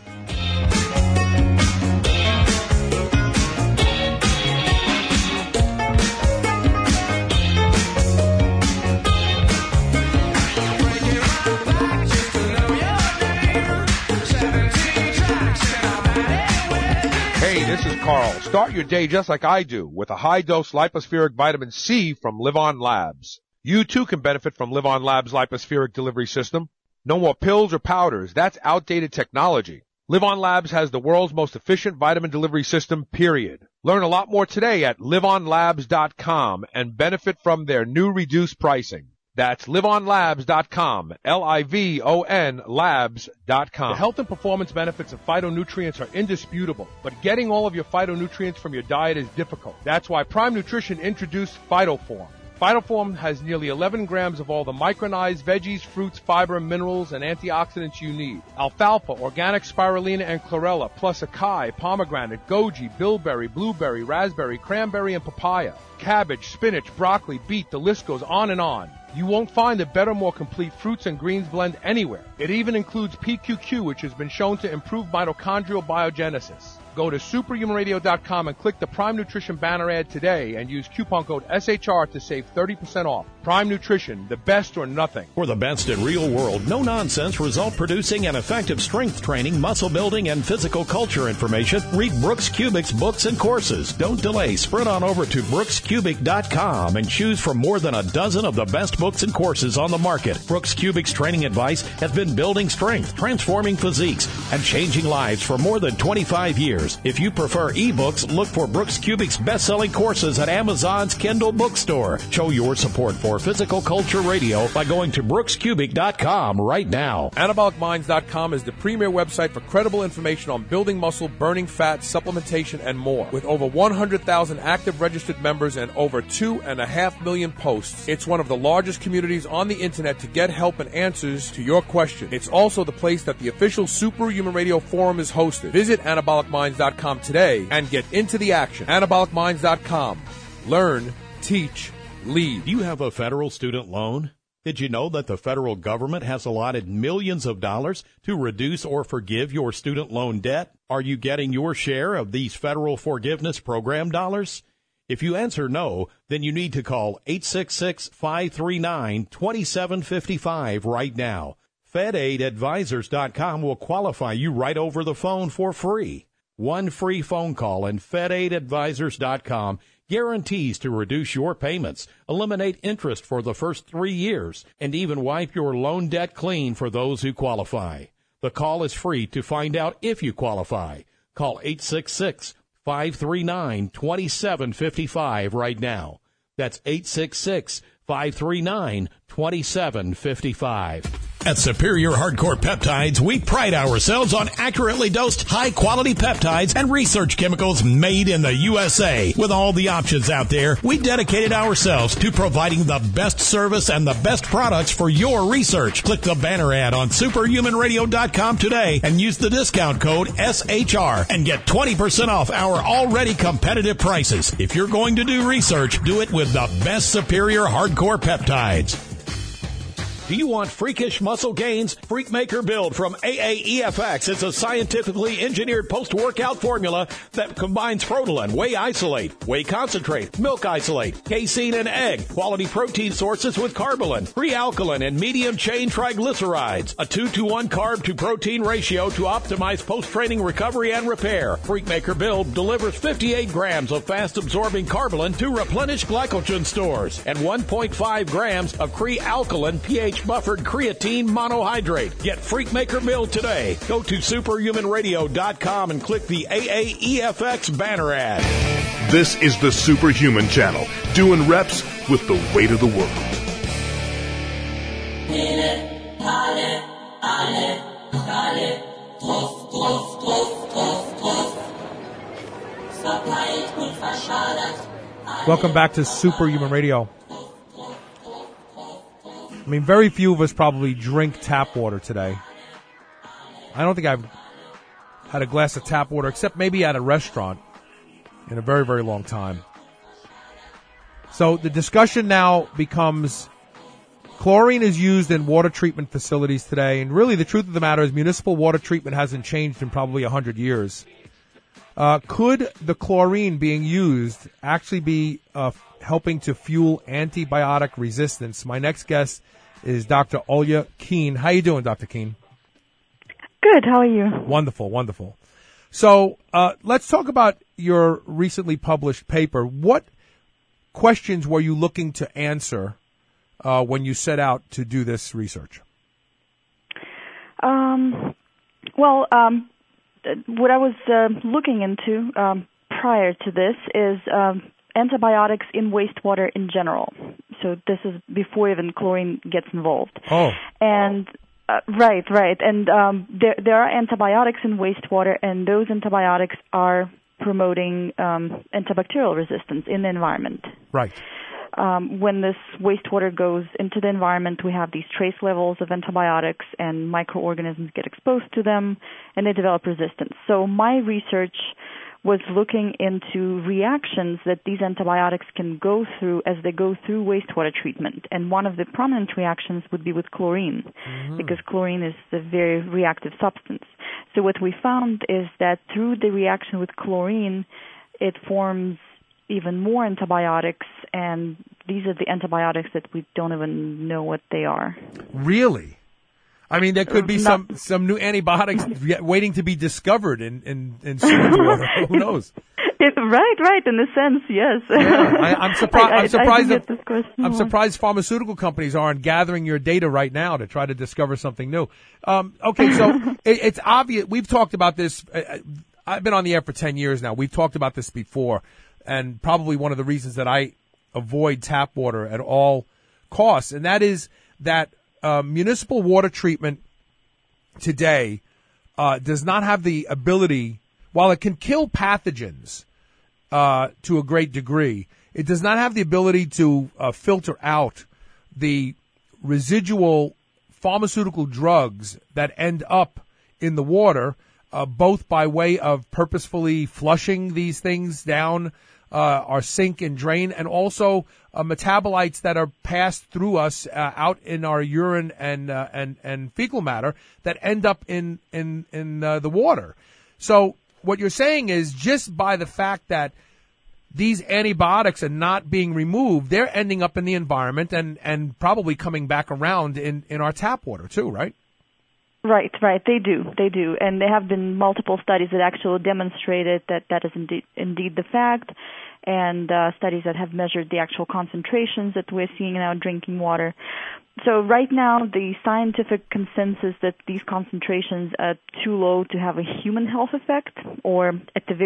Hey, this is Carl. Start your day just like I do with a high-dose lipospheric vitamin C from Live On Labs. You too can benefit from Live On Labs' lipospheric delivery system. No more pills or powders. That's outdated technology. Live On Labs has the world's most efficient vitamin delivery system, period. Learn a lot more today at live on labs dot com and benefit from their new reduced pricing. That's live on labs dot com, L I V O N labs dot com. The health and performance benefits of phytonutrients are indisputable, but getting all of your phytonutrients from your diet is difficult. That's why Prime Nutrition introduced PhytoForm. PhytoForm has nearly eleven grams of all the micronized veggies, fruits, fiber, minerals, and antioxidants you need. Alfalfa, organic spirulina, and chlorella, plus acai, pomegranate, goji, bilberry, blueberry, raspberry, cranberry, and papaya. Cabbage, spinach, broccoli, beet, the list goes on and on. You won't find a better, more complete fruits and greens blend anywhere. It even includes P Q Q, which has been shown to improve mitochondrial biogenesis. Go to superhuman radio dot com and click the Prime Nutrition banner ad today and use coupon code S H R to save thirty percent off. Prime Nutrition, the best or nothing. For the best in real world, no nonsense, result producing and effective strength training, muscle building, and physical culture information, read Brooks Kubic's books and courses. Don't delay. Sprint on over to brooks cubic dot com and choose from more than a dozen of the best books and courses on the market. Brooks Kubic's training advice has been building strength, transforming physiques, and changing lives for more than twenty-five years. If you prefer ebooks, look for Brooks Kubic's best-selling courses at Amazon's Kindle bookstore. Show your support for Physical Culture Radio by going to brooks cubic dot com right now. anabolic minds dot com is the premier website for credible information on building muscle, burning fat, supplementation, and more. With over one hundred thousand active registered members and over two and a half million posts, it's one of the largest communities on the internet to get help and answers to your questions. It's also the place that the official Superhuman Radio Forum is hosted. Visit anabolic minds dot com today and get into the action. anabolic minds dot com. Learn, teach, lead. Do you have a federal student loan? Did you know that the federal government has allotted millions of dollars to reduce or forgive your student loan debt? Are you getting your share of these federal forgiveness program dollars? If you answer no, then you need to call eight six six, five three nine, two seven five five right now. Fed Aid Advisors dot com will qualify you right over the phone for free. One free phone call and Fed Aid Advisors dot com guarantees to reduce your payments, eliminate interest for the first three years, and even wipe your loan debt clean for those who qualify. The call is free to find out if you qualify. Call eight six six, five three nine, two seven five five right now. That's eight six six, five three nine, two seven five five. At Superior Hardcore Peptides, we pride ourselves on accurately dosed, high-quality peptides and research chemicals made in the U S A. With all the options out there, we dedicated ourselves to providing the best service and the best products for your research. Click the banner ad on superhuman radio dot com today and use the discount code S H R and get twenty percent off our already competitive prices. If you're going to do research, do it with the best Superior Hardcore Peptides. Do you want freakish muscle gains? Freakmaker Build from A A E F X is a scientifically engineered post-workout formula that combines Protolan, whey isolate, whey concentrate, milk isolate, casein, and egg, quality protein sources with Carbolin, free alkaline, and medium-chain triglycerides. A two to one carb-to-protein ratio to optimize post-training recovery and repair. Freakmaker Build delivers fifty-eight grams of fast-absorbing Carbolin to replenish glycogen stores and one point five grams of Cre-Alkaline pH buffered creatine monohydrate. Get Freakmaker Build today. Go to superhuman radio dot com and click the A A E F X banner ad. This is the Superhuman Channel, doing reps with the weight of the world. Welcome back to Superhuman Radio. I mean, very few of us probably drink tap water today. I don't think I've had a glass of tap water, except maybe at a restaurant, in a very, very long time. So the discussion now becomes chlorine is used in water treatment facilities today, and really the truth of the matter is municipal water treatment hasn't changed in probably one hundred years. Uh, could the chlorine being used actually be uh, helping to fuel antibiotic resistance? My next guest is Doctor Olya Keen. How you doing, Doctor Keen? Good. How are you? Wonderful, wonderful. So uh, let's talk about your recently published paper. What questions were you looking to answer uh, when you set out to do this research? Um, well, um, what I was uh, looking into um, prior to this is um, antibiotics in wastewater in general. So this is before even chlorine gets involved. Oh. And uh, right, right. And um, there there are antibiotics in wastewater, and those antibiotics are promoting um, antibacterial resistance in the environment. Right. Um, when this wastewater goes into the environment, we have these trace levels of antibiotics, and microorganisms get exposed to them, and they develop resistance. So my research was looking into reactions that these antibiotics can go through as they go through wastewater treatment. And one of the prominent reactions would be with chlorine, mm-hmm. because chlorine is a very reactive substance. So what we found is that through the reaction with chlorine, it forms even more antibiotics, and these are the antibiotics that we don't even know what they are. Really? I mean, there could be Not, some, some new antibiotics waiting to be discovered in, in, in sewage water. Who knows? It, right, right. In a sense, yes. Yeah, I, I'm, surpri- I, I, I'm surprised. I that, I'm surprised pharmaceutical companies aren't gathering your data right now to try to discover something new. Um, okay, so it, it's obvious. We've talked about this. I've been on the air for ten years now. We've talked about this before, and probably one of the reasons that I avoid tap water at all costs, and that is that uh, municipal water treatment today uh, does not have the ability, while it can kill pathogens uh, to a great degree, it does not have the ability to uh, filter out the residual pharmaceutical drugs that end up in the water, uh, both by way of purposefully flushing these things down uh, our sink and drain, and also uh, metabolites that are passed through us uh, out in our urine and uh, and and fecal matter that end up in in in uh, the water. So what you're saying is, just by the fact that these antibiotics are not being removed, they're ending up in the environment and, and probably coming back around in, in our tap water too, right? Right, right. They do. They do. And there have been multiple studies that actually demonstrated that that is indeed, indeed the fact, and uh, studies that have measured the actual concentrations that we're seeing in our drinking water. So right now, the scientific consensus that these concentrations are too low to have a human health effect, or at the very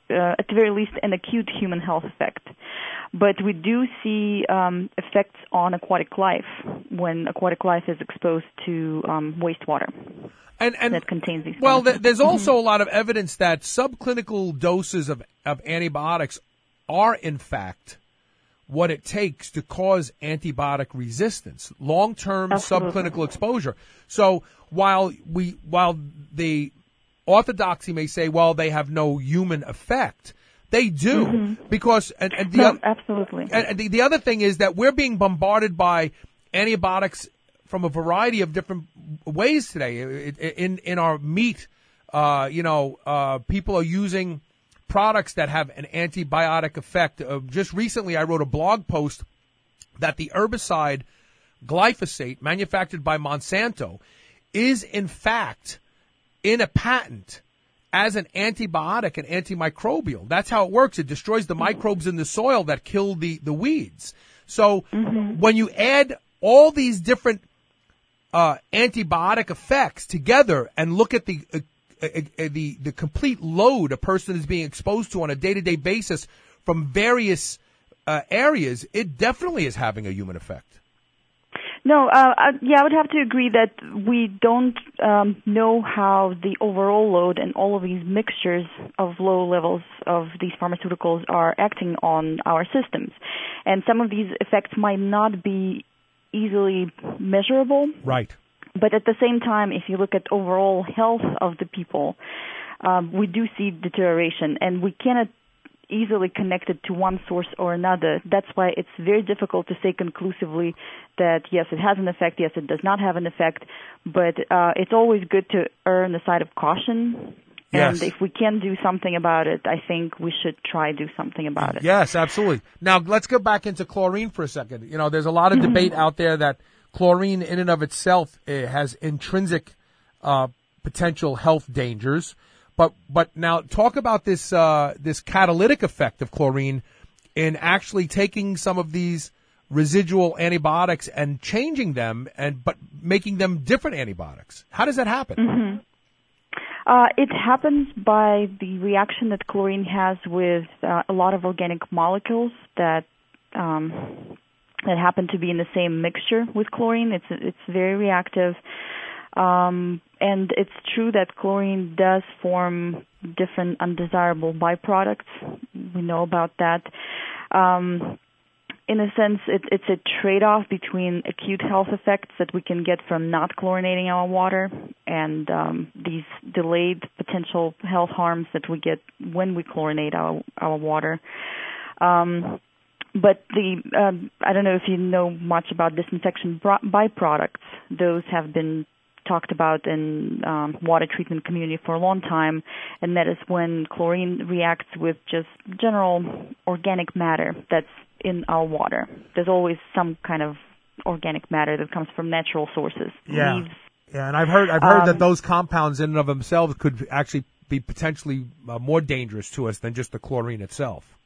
uh, at the very least, an acute human health effect. But we do see um, effects on aquatic life when aquatic life is exposed to um, wastewater. And, and that contains these. Well, th- there's also a lot of evidence that subclinical doses of, of antibiotics are, in fact, what it takes to cause antibiotic resistance, long-term Absolutely. subclinical exposure. So while we, while the orthodoxy may say, well, they have no human effect, they do, mm-hmm. because and, and the no, other, absolutely. And the, the other thing is that we're being bombarded by antibiotics from a variety of different ways today. In in our meat, uh, you know, uh, people are using products that have an antibiotic effect. Uh, just recently, I wrote a blog post that the herbicide glyphosate, manufactured by Monsanto, is in fact in a patent as an antibiotic and antimicrobial. That's how it works. It destroys the microbes in the soil that kill the, the weeds. So mm-hmm. when you add all these different uh, antibiotic effects together and look at the uh, uh, uh, the the complete load a person is being exposed to on a day-to-day basis from various uh, areas, it definitely is having a human effect. No, uh, I, yeah, I would have to agree that we don't um, know how the overall load and all of these mixtures of low levels of these pharmaceuticals are acting on our systems. And some of these effects might not be easily measurable. Right. But at the same time, if you look at overall health of the people, um, we do see deterioration, and we cannot easily connected to one source or another. That's why it's very difficult to say conclusively that, yes, it has an effect, yes, it does not have an effect, but uh, it's always good to err on the side of caution. Yes. And if we can do something about it, I think we should try to do something about it. Yes, absolutely. Now, let's go back into chlorine for a second. You know, there's a lot of debate out there that chlorine in and of itself uh, has intrinsic uh, potential health dangers. But but now talk about this uh, this catalytic effect of chlorine in actually taking some of these residual antibiotics and changing them, and but making them different antibiotics. How does that happen? Mm-hmm. Uh, it happens by the reaction that chlorine has with uh, a lot of organic molecules that um, that happen to be in the same mixture with chlorine. It's it's very reactive. Um, and it's true that chlorine does form different undesirable byproducts. We know about that. Um, in a sense, it, it's a trade-off between acute health effects that we can get from not chlorinating our water and um, these delayed potential health harms that we get when we chlorinate our, our water. Um, But the um, I don't know if you know much about disinfection byproducts. Those have been talked about in um, water treatment community for a long time, and that is when chlorine reacts with just general organic matter that's in our water. There's always some kind of organic matter that comes from natural sources. Yeah, Leaves. yeah, and I've heard I've heard um, that those compounds in and of themselves could actually be potentially uh, more dangerous to us than just the chlorine itself.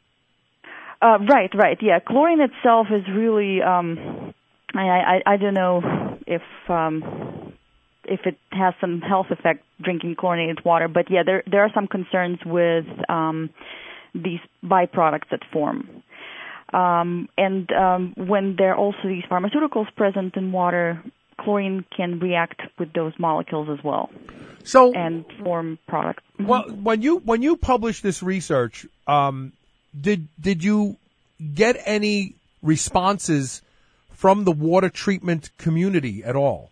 Uh, right, right, yeah. Chlorine itself is really, um, I, I, I don't know if um, if it has some health effect drinking chlorinated water, but yeah, there there are some concerns with um, these byproducts that form. Um, and um, when there are also these pharmaceuticals present in water, chlorine can react with those molecules as well. So and form products. Well, when you when you published this research, um, did did you get any responses from the water treatment community at all?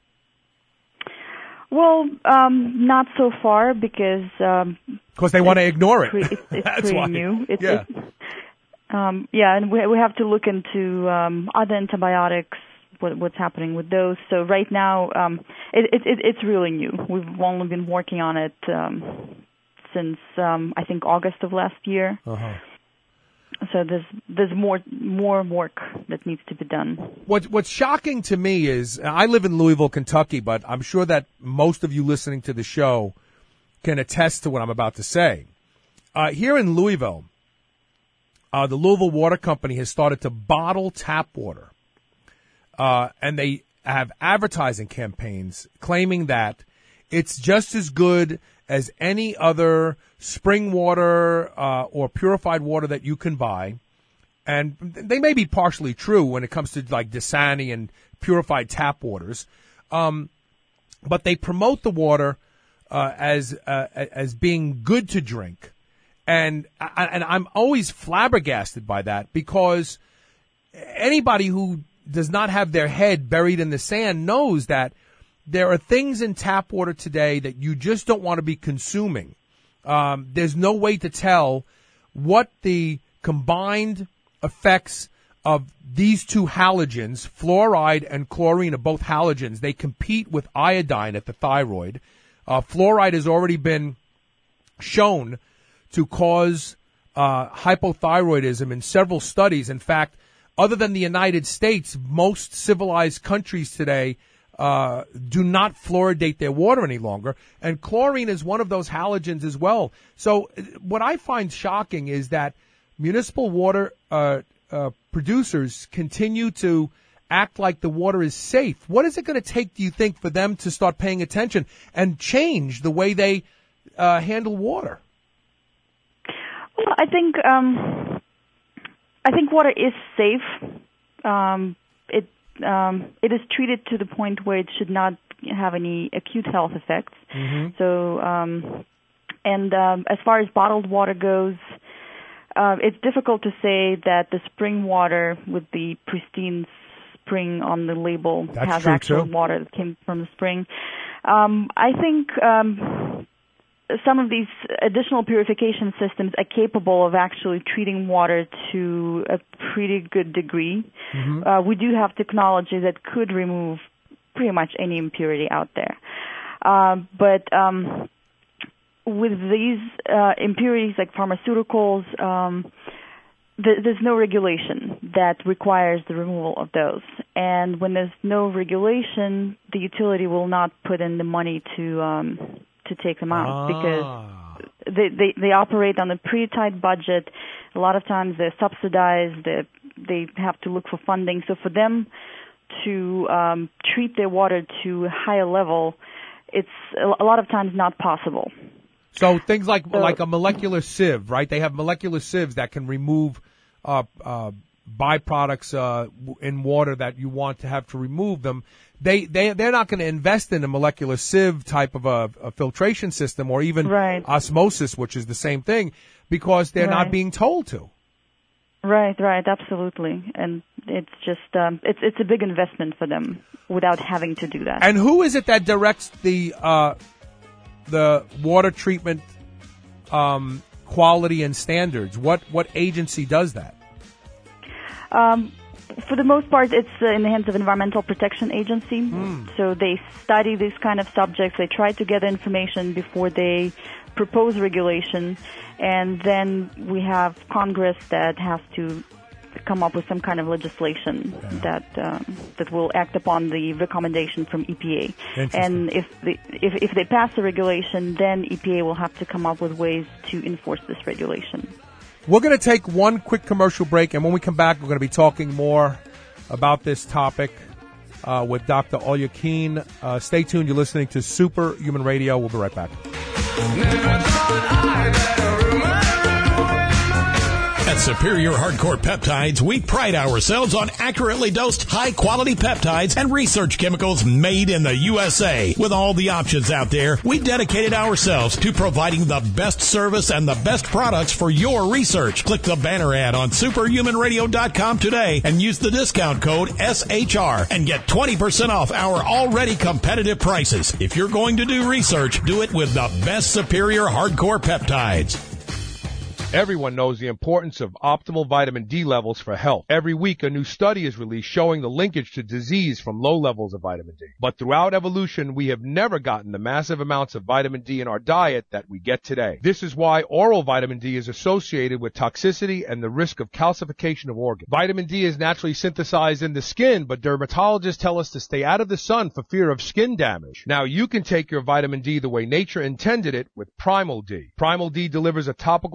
Well, um, not so far because um, because they want to ignore it. Pre- it's it's That's pretty why. new. It's, yeah. It's, um, yeah, and we we have to look into um, other antibiotics. What, what's happening with those? So right now, um, it, it, it, it's really new. We've only been working on it um, since um, I think August of last year. Uh-huh. So there's there's more more work that needs to be done. What what's shocking to me is I live in Louisville, Kentucky, but I'm sure that most of you listening to the show can attest to what I'm about to say. Uh, here in Louisville, uh, the Louisville Water Company has started to bottle tap water, uh, and they have advertising campaigns claiming that it's just as good as any other spring water uh, or purified water that you can buy. And they may be partially true when it comes to like Dasani and purified tap waters. Um, but they promote the water uh, as uh, as being good to drink. And and I'm always flabbergasted by that, because anybody who does not have their head buried in the sand knows that there are things in tap water today that you just don't want to be consuming. Um, there's no way to tell what the combined effects of these two halogens, fluoride and chlorine, are both halogens. They compete with iodine at the thyroid. Uh, fluoride has already been shown to cause uh, hypothyroidism in several studies. In fact, other than the United States, most civilized countries today uh, do not fluoridate their water any longer. And chlorine is one of those halogens as well. So what I find shocking is that municipal water uh, uh, producers continue to act like the water is safe. What is it going to take, do you think, for them to start paying attention and change the way they uh, handle water? Well, I think um, I think water is safe. Um, it um, it is treated to the point where it should not have any acute health effects. Mm-hmm. So, um, and um, as far as bottled water goes, Uh, it's difficult to say that the spring water with the pristine spring on the label That's has true, actual too. water that came from the spring. Um, I think um, some of these additional purification systems are capable of actually treating water to a pretty good degree. Mm-hmm. Uh, we do have technology that could remove pretty much any impurity out there. Uh, but um, with these uh, impurities like pharmaceuticals, um, th- there's no regulation that requires the removal of those. And when there's no regulation, the utility will not put in the money to um, to take them out Ah. because they, they they operate on a pretty tight budget. A lot of times they're subsidized. They they have to look for funding. So for them to um, treat their water to a higher level, it's a lot of times not possible. So things like So- like a molecular sieve, right? They have molecular sieves that can remove uh, uh, byproducts uh, w- in water that you want to have to remove them. They they they're not going to invest in a molecular sieve type of a, a filtration system or even Right. osmosis, which is the same thing, because they're not Right. being told to. Right, right, absolutely, and it's just um, it's it's a big investment for them without having to do that. And who is it that directs the uh, the water treatment um, quality and standards? What what agency does that? Um, for the most part, it's uh, in the hands of Environmental Protection Agency. Hmm. So they study these kind of subjects. They try to gather information before they propose regulation, and then we have Congress that has to come up with some kind of legislation that um, that will act upon the recommendation from E P A. Interesting. And if the if if they pass the regulation, then E P A will have to come up with ways to enforce this regulation. We're going to take one quick commercial break, and when we come back, we're going to be talking more about this topic uh, with Doctor Olya Keen. Uh, stay tuned. You're listening to Superhuman Radio. We'll be right back. At Superior Hardcore Peptides, we pride ourselves on accurately dosed, high-quality peptides and research chemicals made in the U S A. With all the options out there, we dedicated ourselves to providing the best service and the best products for your research. Click the banner ad on superhuman radio dot com today and use the discount code S H R and get twenty percent off our already competitive prices. If you're going to do research, do it with the best Superior Hardcore Peptides. Everyone knows the importance of optimal vitamin D levels for health. Every week, a new study is released showing the linkage to disease from low levels of vitamin D. But throughout evolution, we have never gotten the massive amounts of vitamin D in our diet that we get today. This is why oral vitamin D is associated with toxicity and the risk of calcification of organs. Vitamin D is naturally synthesized in the skin, but dermatologists tell us to stay out of the sun for fear of skin damage. Now, you can take your vitamin D the way nature intended it with Primal D. Primal D delivers a topical dose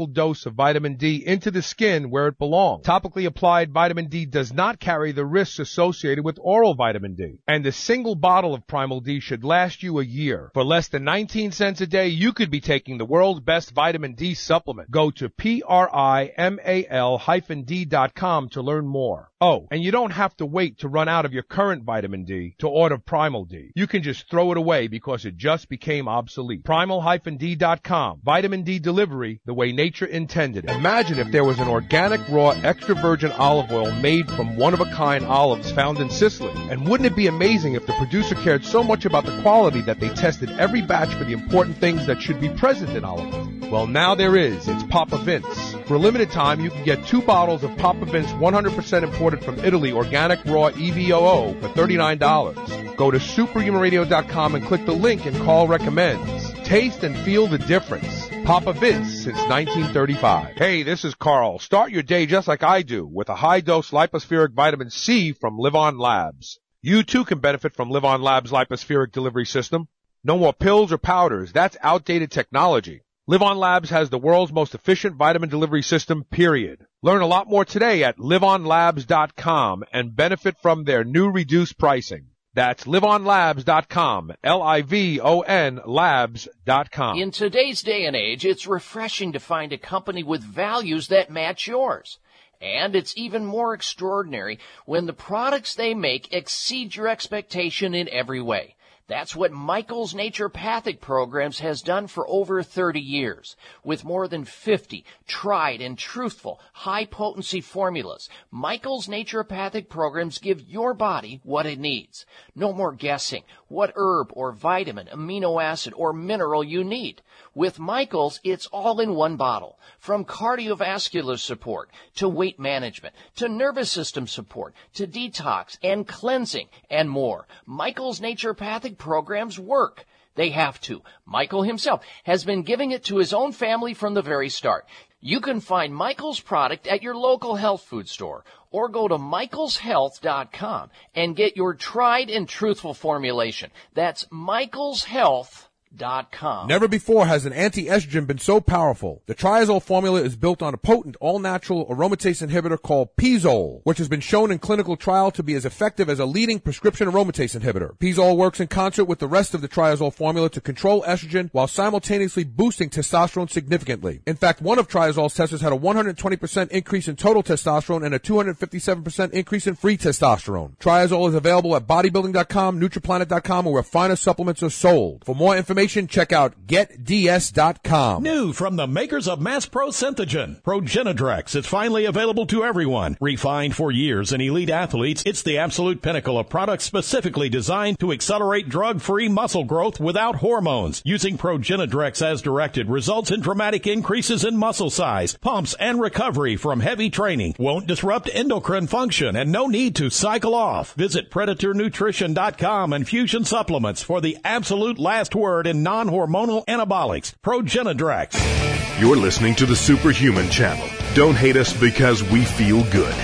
dose of vitamin D into the skin where it belongs. Topically applied vitamin D does not carry the risks associated with oral vitamin D. And a single bottle of Primal D should last you a year. For less than nineteen cents a day, you could be taking the world's best vitamin D supplement. Go to P R I M A L hyphen D dot com to learn more. Oh, and you don't have to wait to run out of your current vitamin D to order Primal D. You can just throw it away because it just became obsolete. Primal D dot com. Vitamin D delivery the way nature intended it. Imagine if there was an organic, raw, extra virgin olive oil made from one-of-a-kind olives found in Sicily. And wouldn't it be amazing if the producer cared so much about the quality that they tested every batch for the important things that should be present in olive oil? Well, now there is. It's Papa Vince. For a limited time, you can get two bottles of Papa Vince one hundred percent imported from Italy organic raw E V O O for thirty-nine dollars. Go to superhuman radio dot com and click the link and call recommends. Taste and feel the difference. Papa Vince since nineteen thirty-five. Hey, this is Carl. Start your day just like I do with a high-dose lipospheric vitamin C from Live On Labs. You too can benefit from Live On Labs' lipospheric delivery system. No more pills or powders. That's outdated technology. Live On Labs has the world's most efficient vitamin delivery system, period. Learn a lot more today at live on labs dot com and benefit from their new reduced pricing. That's live on labs dot com, L I V O N labs dot com. In today's day and age, it's refreshing to find a company with values that match yours. And it's even more extraordinary when the products they make exceed your expectation in every way. That's what Michael's Naturopathic Programs has done for over thirty years. With more than fifty tried and truthful high-potency formulas, Michael's Naturopathic Programs give your body what it needs. No more guessing what herb or vitamin, amino acid, or mineral you need. With Michael's, it's all in one bottle. From cardiovascular support, to weight management, to nervous system support, to detox and cleansing, and more. Michael's Naturopathic Programs work. They have to. Michael himself has been giving it to his own family from the very start. You can find Michael's product at your local health food store or go to michaels health dot com and get your tried and truthful formulation. That's michaels health dot com. Never before has an anti-estrogen been so powerful. The Triazole formula is built on a potent all-natural aromatase inhibitor called Pizole, which has been shown in clinical trial to be as effective as a leading prescription aromatase inhibitor. Pizole works in concert with the rest of the Triazole formula to control estrogen while simultaneously boosting testosterone significantly. In fact, one of Triazole's testers had a one hundred twenty percent increase in total testosterone and a two hundred fifty-seven percent increase in free testosterone. Triazole is available at bodybuilding dot com, nutriplanet dot com, or where finer supplements are sold. For more information, check out get d s dot com. New from the makers of Mass Pro Synthogen, Progenadrex is finally available to everyone. Refined for years in elite athletes, it's the absolute pinnacle of products specifically designed to accelerate drug-free muscle growth without hormones. Using Progenadrex as directed results in dramatic increases in muscle size, pumps, and recovery from heavy training. Won't disrupt endocrine function and no need to cycle off. Visit predator nutrition dot com and Fusion Supplements for the absolute last word in non-hormonal anabolics. Progenadrex. You're listening to the Superhuman Channel. Don't hate us because we feel good.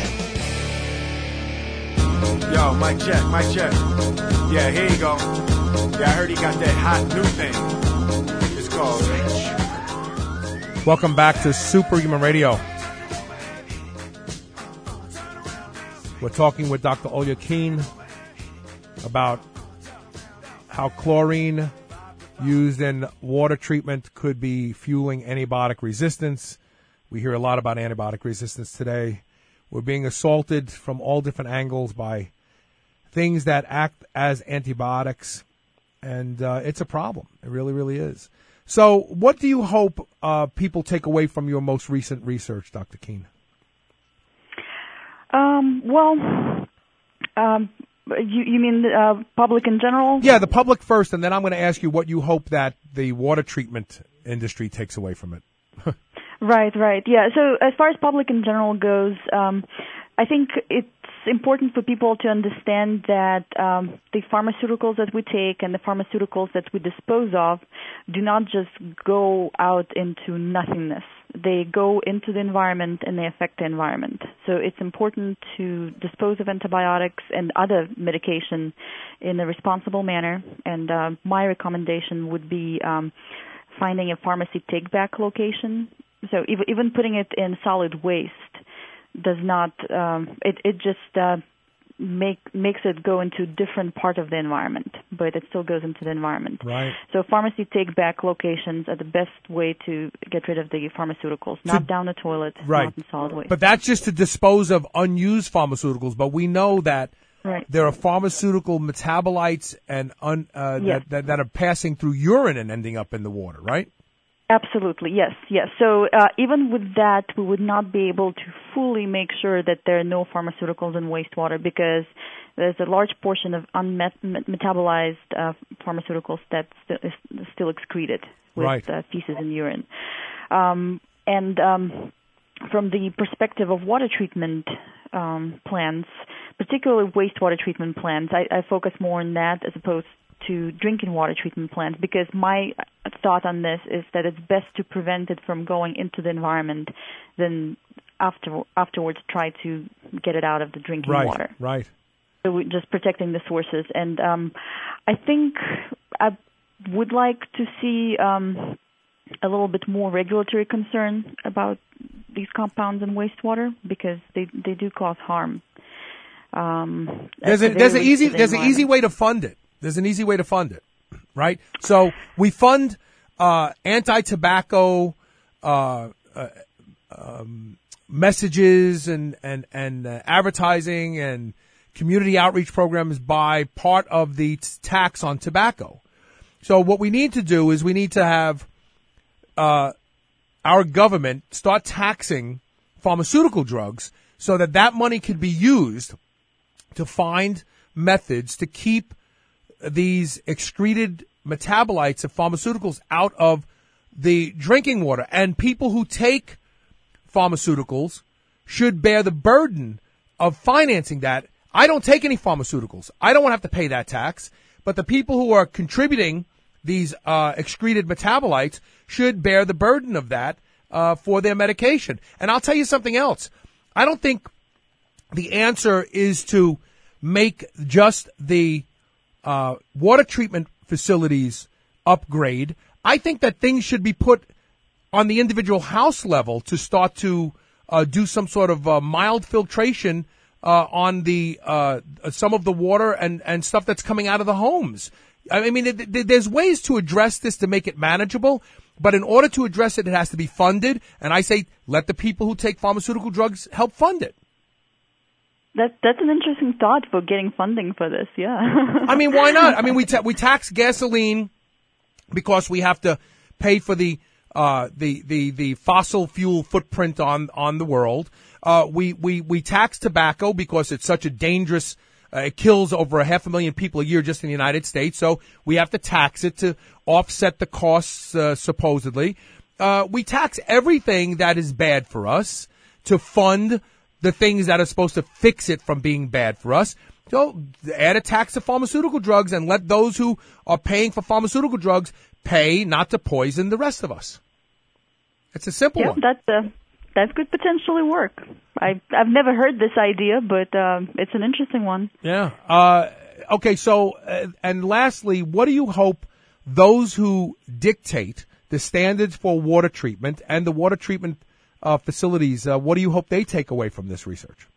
Yo, mic check, mic check. Yeah, here you go. Yeah, I heard he got that hot new thing. It's called... Welcome back to Superhuman Radio. We're talking with Doctor Olya Keen about how chlorine used in water treatment could be fueling antibiotic resistance. We hear a lot about antibiotic resistance today. We're being assaulted from all different angles by things that act as antibiotics, and uh, it's a problem. It really, really is. So what do you hope uh, people take away from your most recent research, Doctor Keen? Um, well, um, you, you mean the uh, public in general? Yeah, the public first, and then I'm going to ask you what you hope that the water treatment industry takes away from it. Right, right. Yeah, so as far as public in general goes, um, I think it's important for people to understand that um, the pharmaceuticals that we take and the pharmaceuticals that we dispose of do not just go out into nothingness. They go into the environment and they affect the environment. So it's important to dispose of antibiotics and other medication in a responsible manner. And uh, my recommendation would be um, finding a pharmacy take-back location so even, even putting it in solid waste does not, um, it, it just uh, make, makes it go into a different part of the environment, but it still goes into the environment. Right. So pharmacy take-back locations are the best way to get rid of the pharmaceuticals, not down the toilet, right. not in solid waste. But that's just to dispose of unused pharmaceuticals, but we know that right. there are pharmaceutical metabolites and un, uh, yes. that, that, that are passing through urine and ending up in the water, right? Absolutely, yes, yes. So uh, even with that, we would not be able to fully make sure that there are no pharmaceuticals in wastewater because there's a large portion of unmetabolized uh, pharmaceuticals that st- is still excreted with right. uh, feces and urine. Um, and um, from the perspective of water treatment um, plants, particularly wastewater treatment plants, I, I focus more on that as opposed to drinking water treatment plants because my thought on this is that it's best to prevent it from going into the environment than after, afterwards try to get it out of the drinking right, water. Right, So we're just protecting the sources. And um, I think I would like to see um, a little bit more regulatory concern about these compounds in wastewater because they, they do cause harm. Um, there's a, there's an easy there's an easy way to fund it. There's an easy way to fund it, right? So we fund uh, anti-tobacco uh, uh, um, messages and and and uh, advertising and community outreach programs by part of the t- tax on tobacco. So what we need to do is we need to have uh, our government start taxing pharmaceutical drugs so that that money could be used to find methods to keep these excreted metabolites of pharmaceuticals out of the drinking water. And people who take pharmaceuticals should bear the burden of financing that. I don't take any pharmaceuticals. I don't want to have to pay that tax. But the people who are contributing these uh, excreted metabolites should bear the burden of that uh, for their medication. And I'll tell you something else. I don't think the answer is to make just the uh, water treatment facilities upgrade. I think that things should be put on the individual house level to start to uh, do some sort of uh, mild filtration uh, on the uh, some of the water and, and stuff that's coming out of the homes. I mean, it, it, there's ways to address this to make it manageable, but in order to address it, it has to be funded. And I say, let the people who take pharmaceutical drugs help fund it. That that's an interesting thought for getting funding for this. Yeah. I mean, why not? I mean, we ta- we tax gasoline because we have to pay for the uh, the the the fossil fuel footprint on on the world. Uh, we we we tax tobacco because it's such a dangerous. Uh, it kills over a half a million people a year just in the United States, so we have to tax it to offset the costs, uh, supposedly. Uh, we tax everything that is bad for us to fund the things that are supposed to fix it from being bad for us. So add a tax to pharmaceutical drugs and let those who are paying for pharmaceutical drugs pay not to poison the rest of us. It's a simple yeah, one. That's uh, that could potentially work. I, I've never heard this idea, but um, it's an interesting one. Yeah. Uh, okay, so, uh, and lastly, what do you hope those who dictate the standards for water treatment and the water treatment uh, facilities, uh, what do you hope they take away from this research?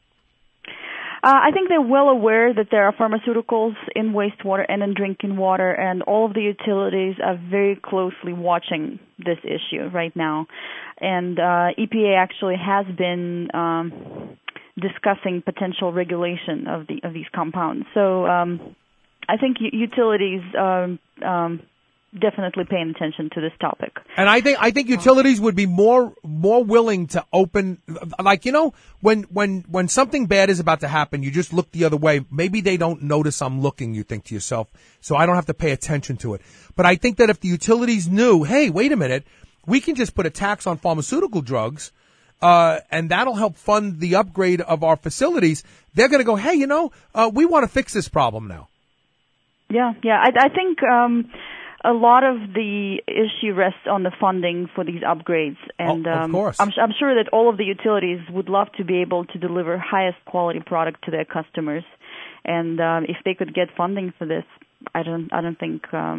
Uh, I think they're well aware that there are pharmaceuticals in wastewater and in drinking water, and all of the utilities are very closely watching this issue right now. And uh, E P A actually has been um, discussing potential regulation of the of these compounds. So um, I think u- utilities are um, definitely paying attention to this topic. And I think I think utilities would be more more willing to open, like, you know, when when when something bad is about to happen, you just look the other way. Maybe they don't notice I'm looking, you think to yourself, so I don't have to pay attention to it. But I think that if the utilities knew, hey, wait a minute, we can just put a tax on pharmaceutical drugs, uh, and that'll help fund the upgrade of our facilities, they're going to go, hey, you know, uh, we want to fix this problem now. Yeah, yeah. I, I think um, a lot of the issue rests on the funding for these upgrades. And oh, of um, course. I'm, I'm sure that all of the utilities would love to be able to deliver highest quality product to their customers. And um, if they could get funding for this, I don't, I don't think um,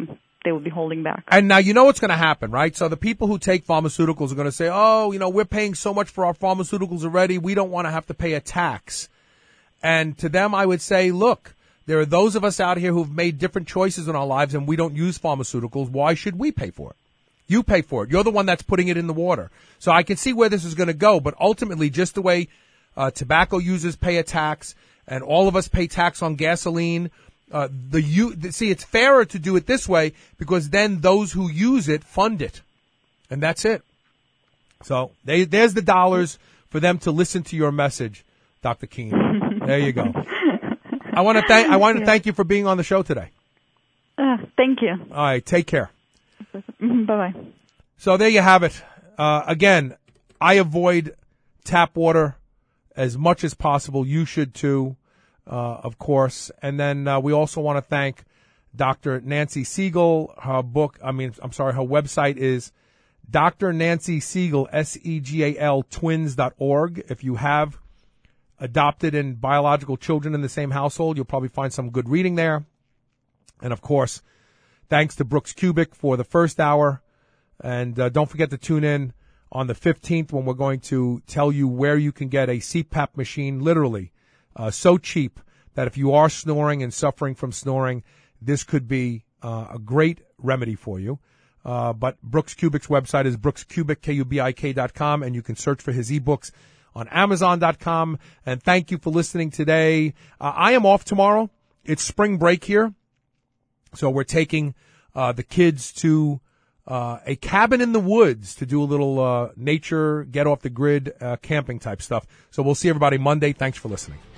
they would be holding back. And now you know what's going to happen, right? So the people who take pharmaceuticals are going to say, oh, you know, we're paying so much for our pharmaceuticals already, we don't want to have to pay a tax. And to them, I would say, look, there are those of us out here who've made different choices in our lives and we don't use pharmaceuticals. Why should we pay for it? You pay for it. You're the one that's putting it in the water. So I can see where this is going to go, but ultimately just the way uh, tobacco users pay a tax and all of us pay tax on gasoline, uh, the you see, it's fairer to do it this way because then those who use it fund it. And that's it. So they, there's the dollars for them to listen to your message, Doctor Keene. There you go. I want to thank I want to thank you for being on the show today. Uh, thank you. All right, take care. Bye bye. So there you have it. Uh, again, I avoid tap water as much as possible. You should too, uh, of course. And then uh, we also want to thank Doctor Nancy Siegel. Her book, I mean, I'm sorry, her website is Doctor Nancy Siegel, S E G A L, twins dot org. If you have adopted and biological children in the same household, you'll probably find some good reading there. And, of course, thanks to Brooks Kubik for the first hour. And uh, don't forget to tune in on the fifteenth when we're going to tell you where you can get a C PAP machine, literally, uh, so cheap that if you are snoring and suffering from snoring, this could be uh, a great remedy for you. Uh, but Brooks Kubik's website is brooks kubik, K U B I K dot com, and you can search for his ebooks on amazon dot com. And thank you for listening today. Uh, I am off tomorrow. It's spring break here. So we're taking uh, the kids to uh, a cabin in the woods to do a little uh, nature, get off the grid, uh, camping type stuff. So we'll see everybody Monday. Thanks for listening.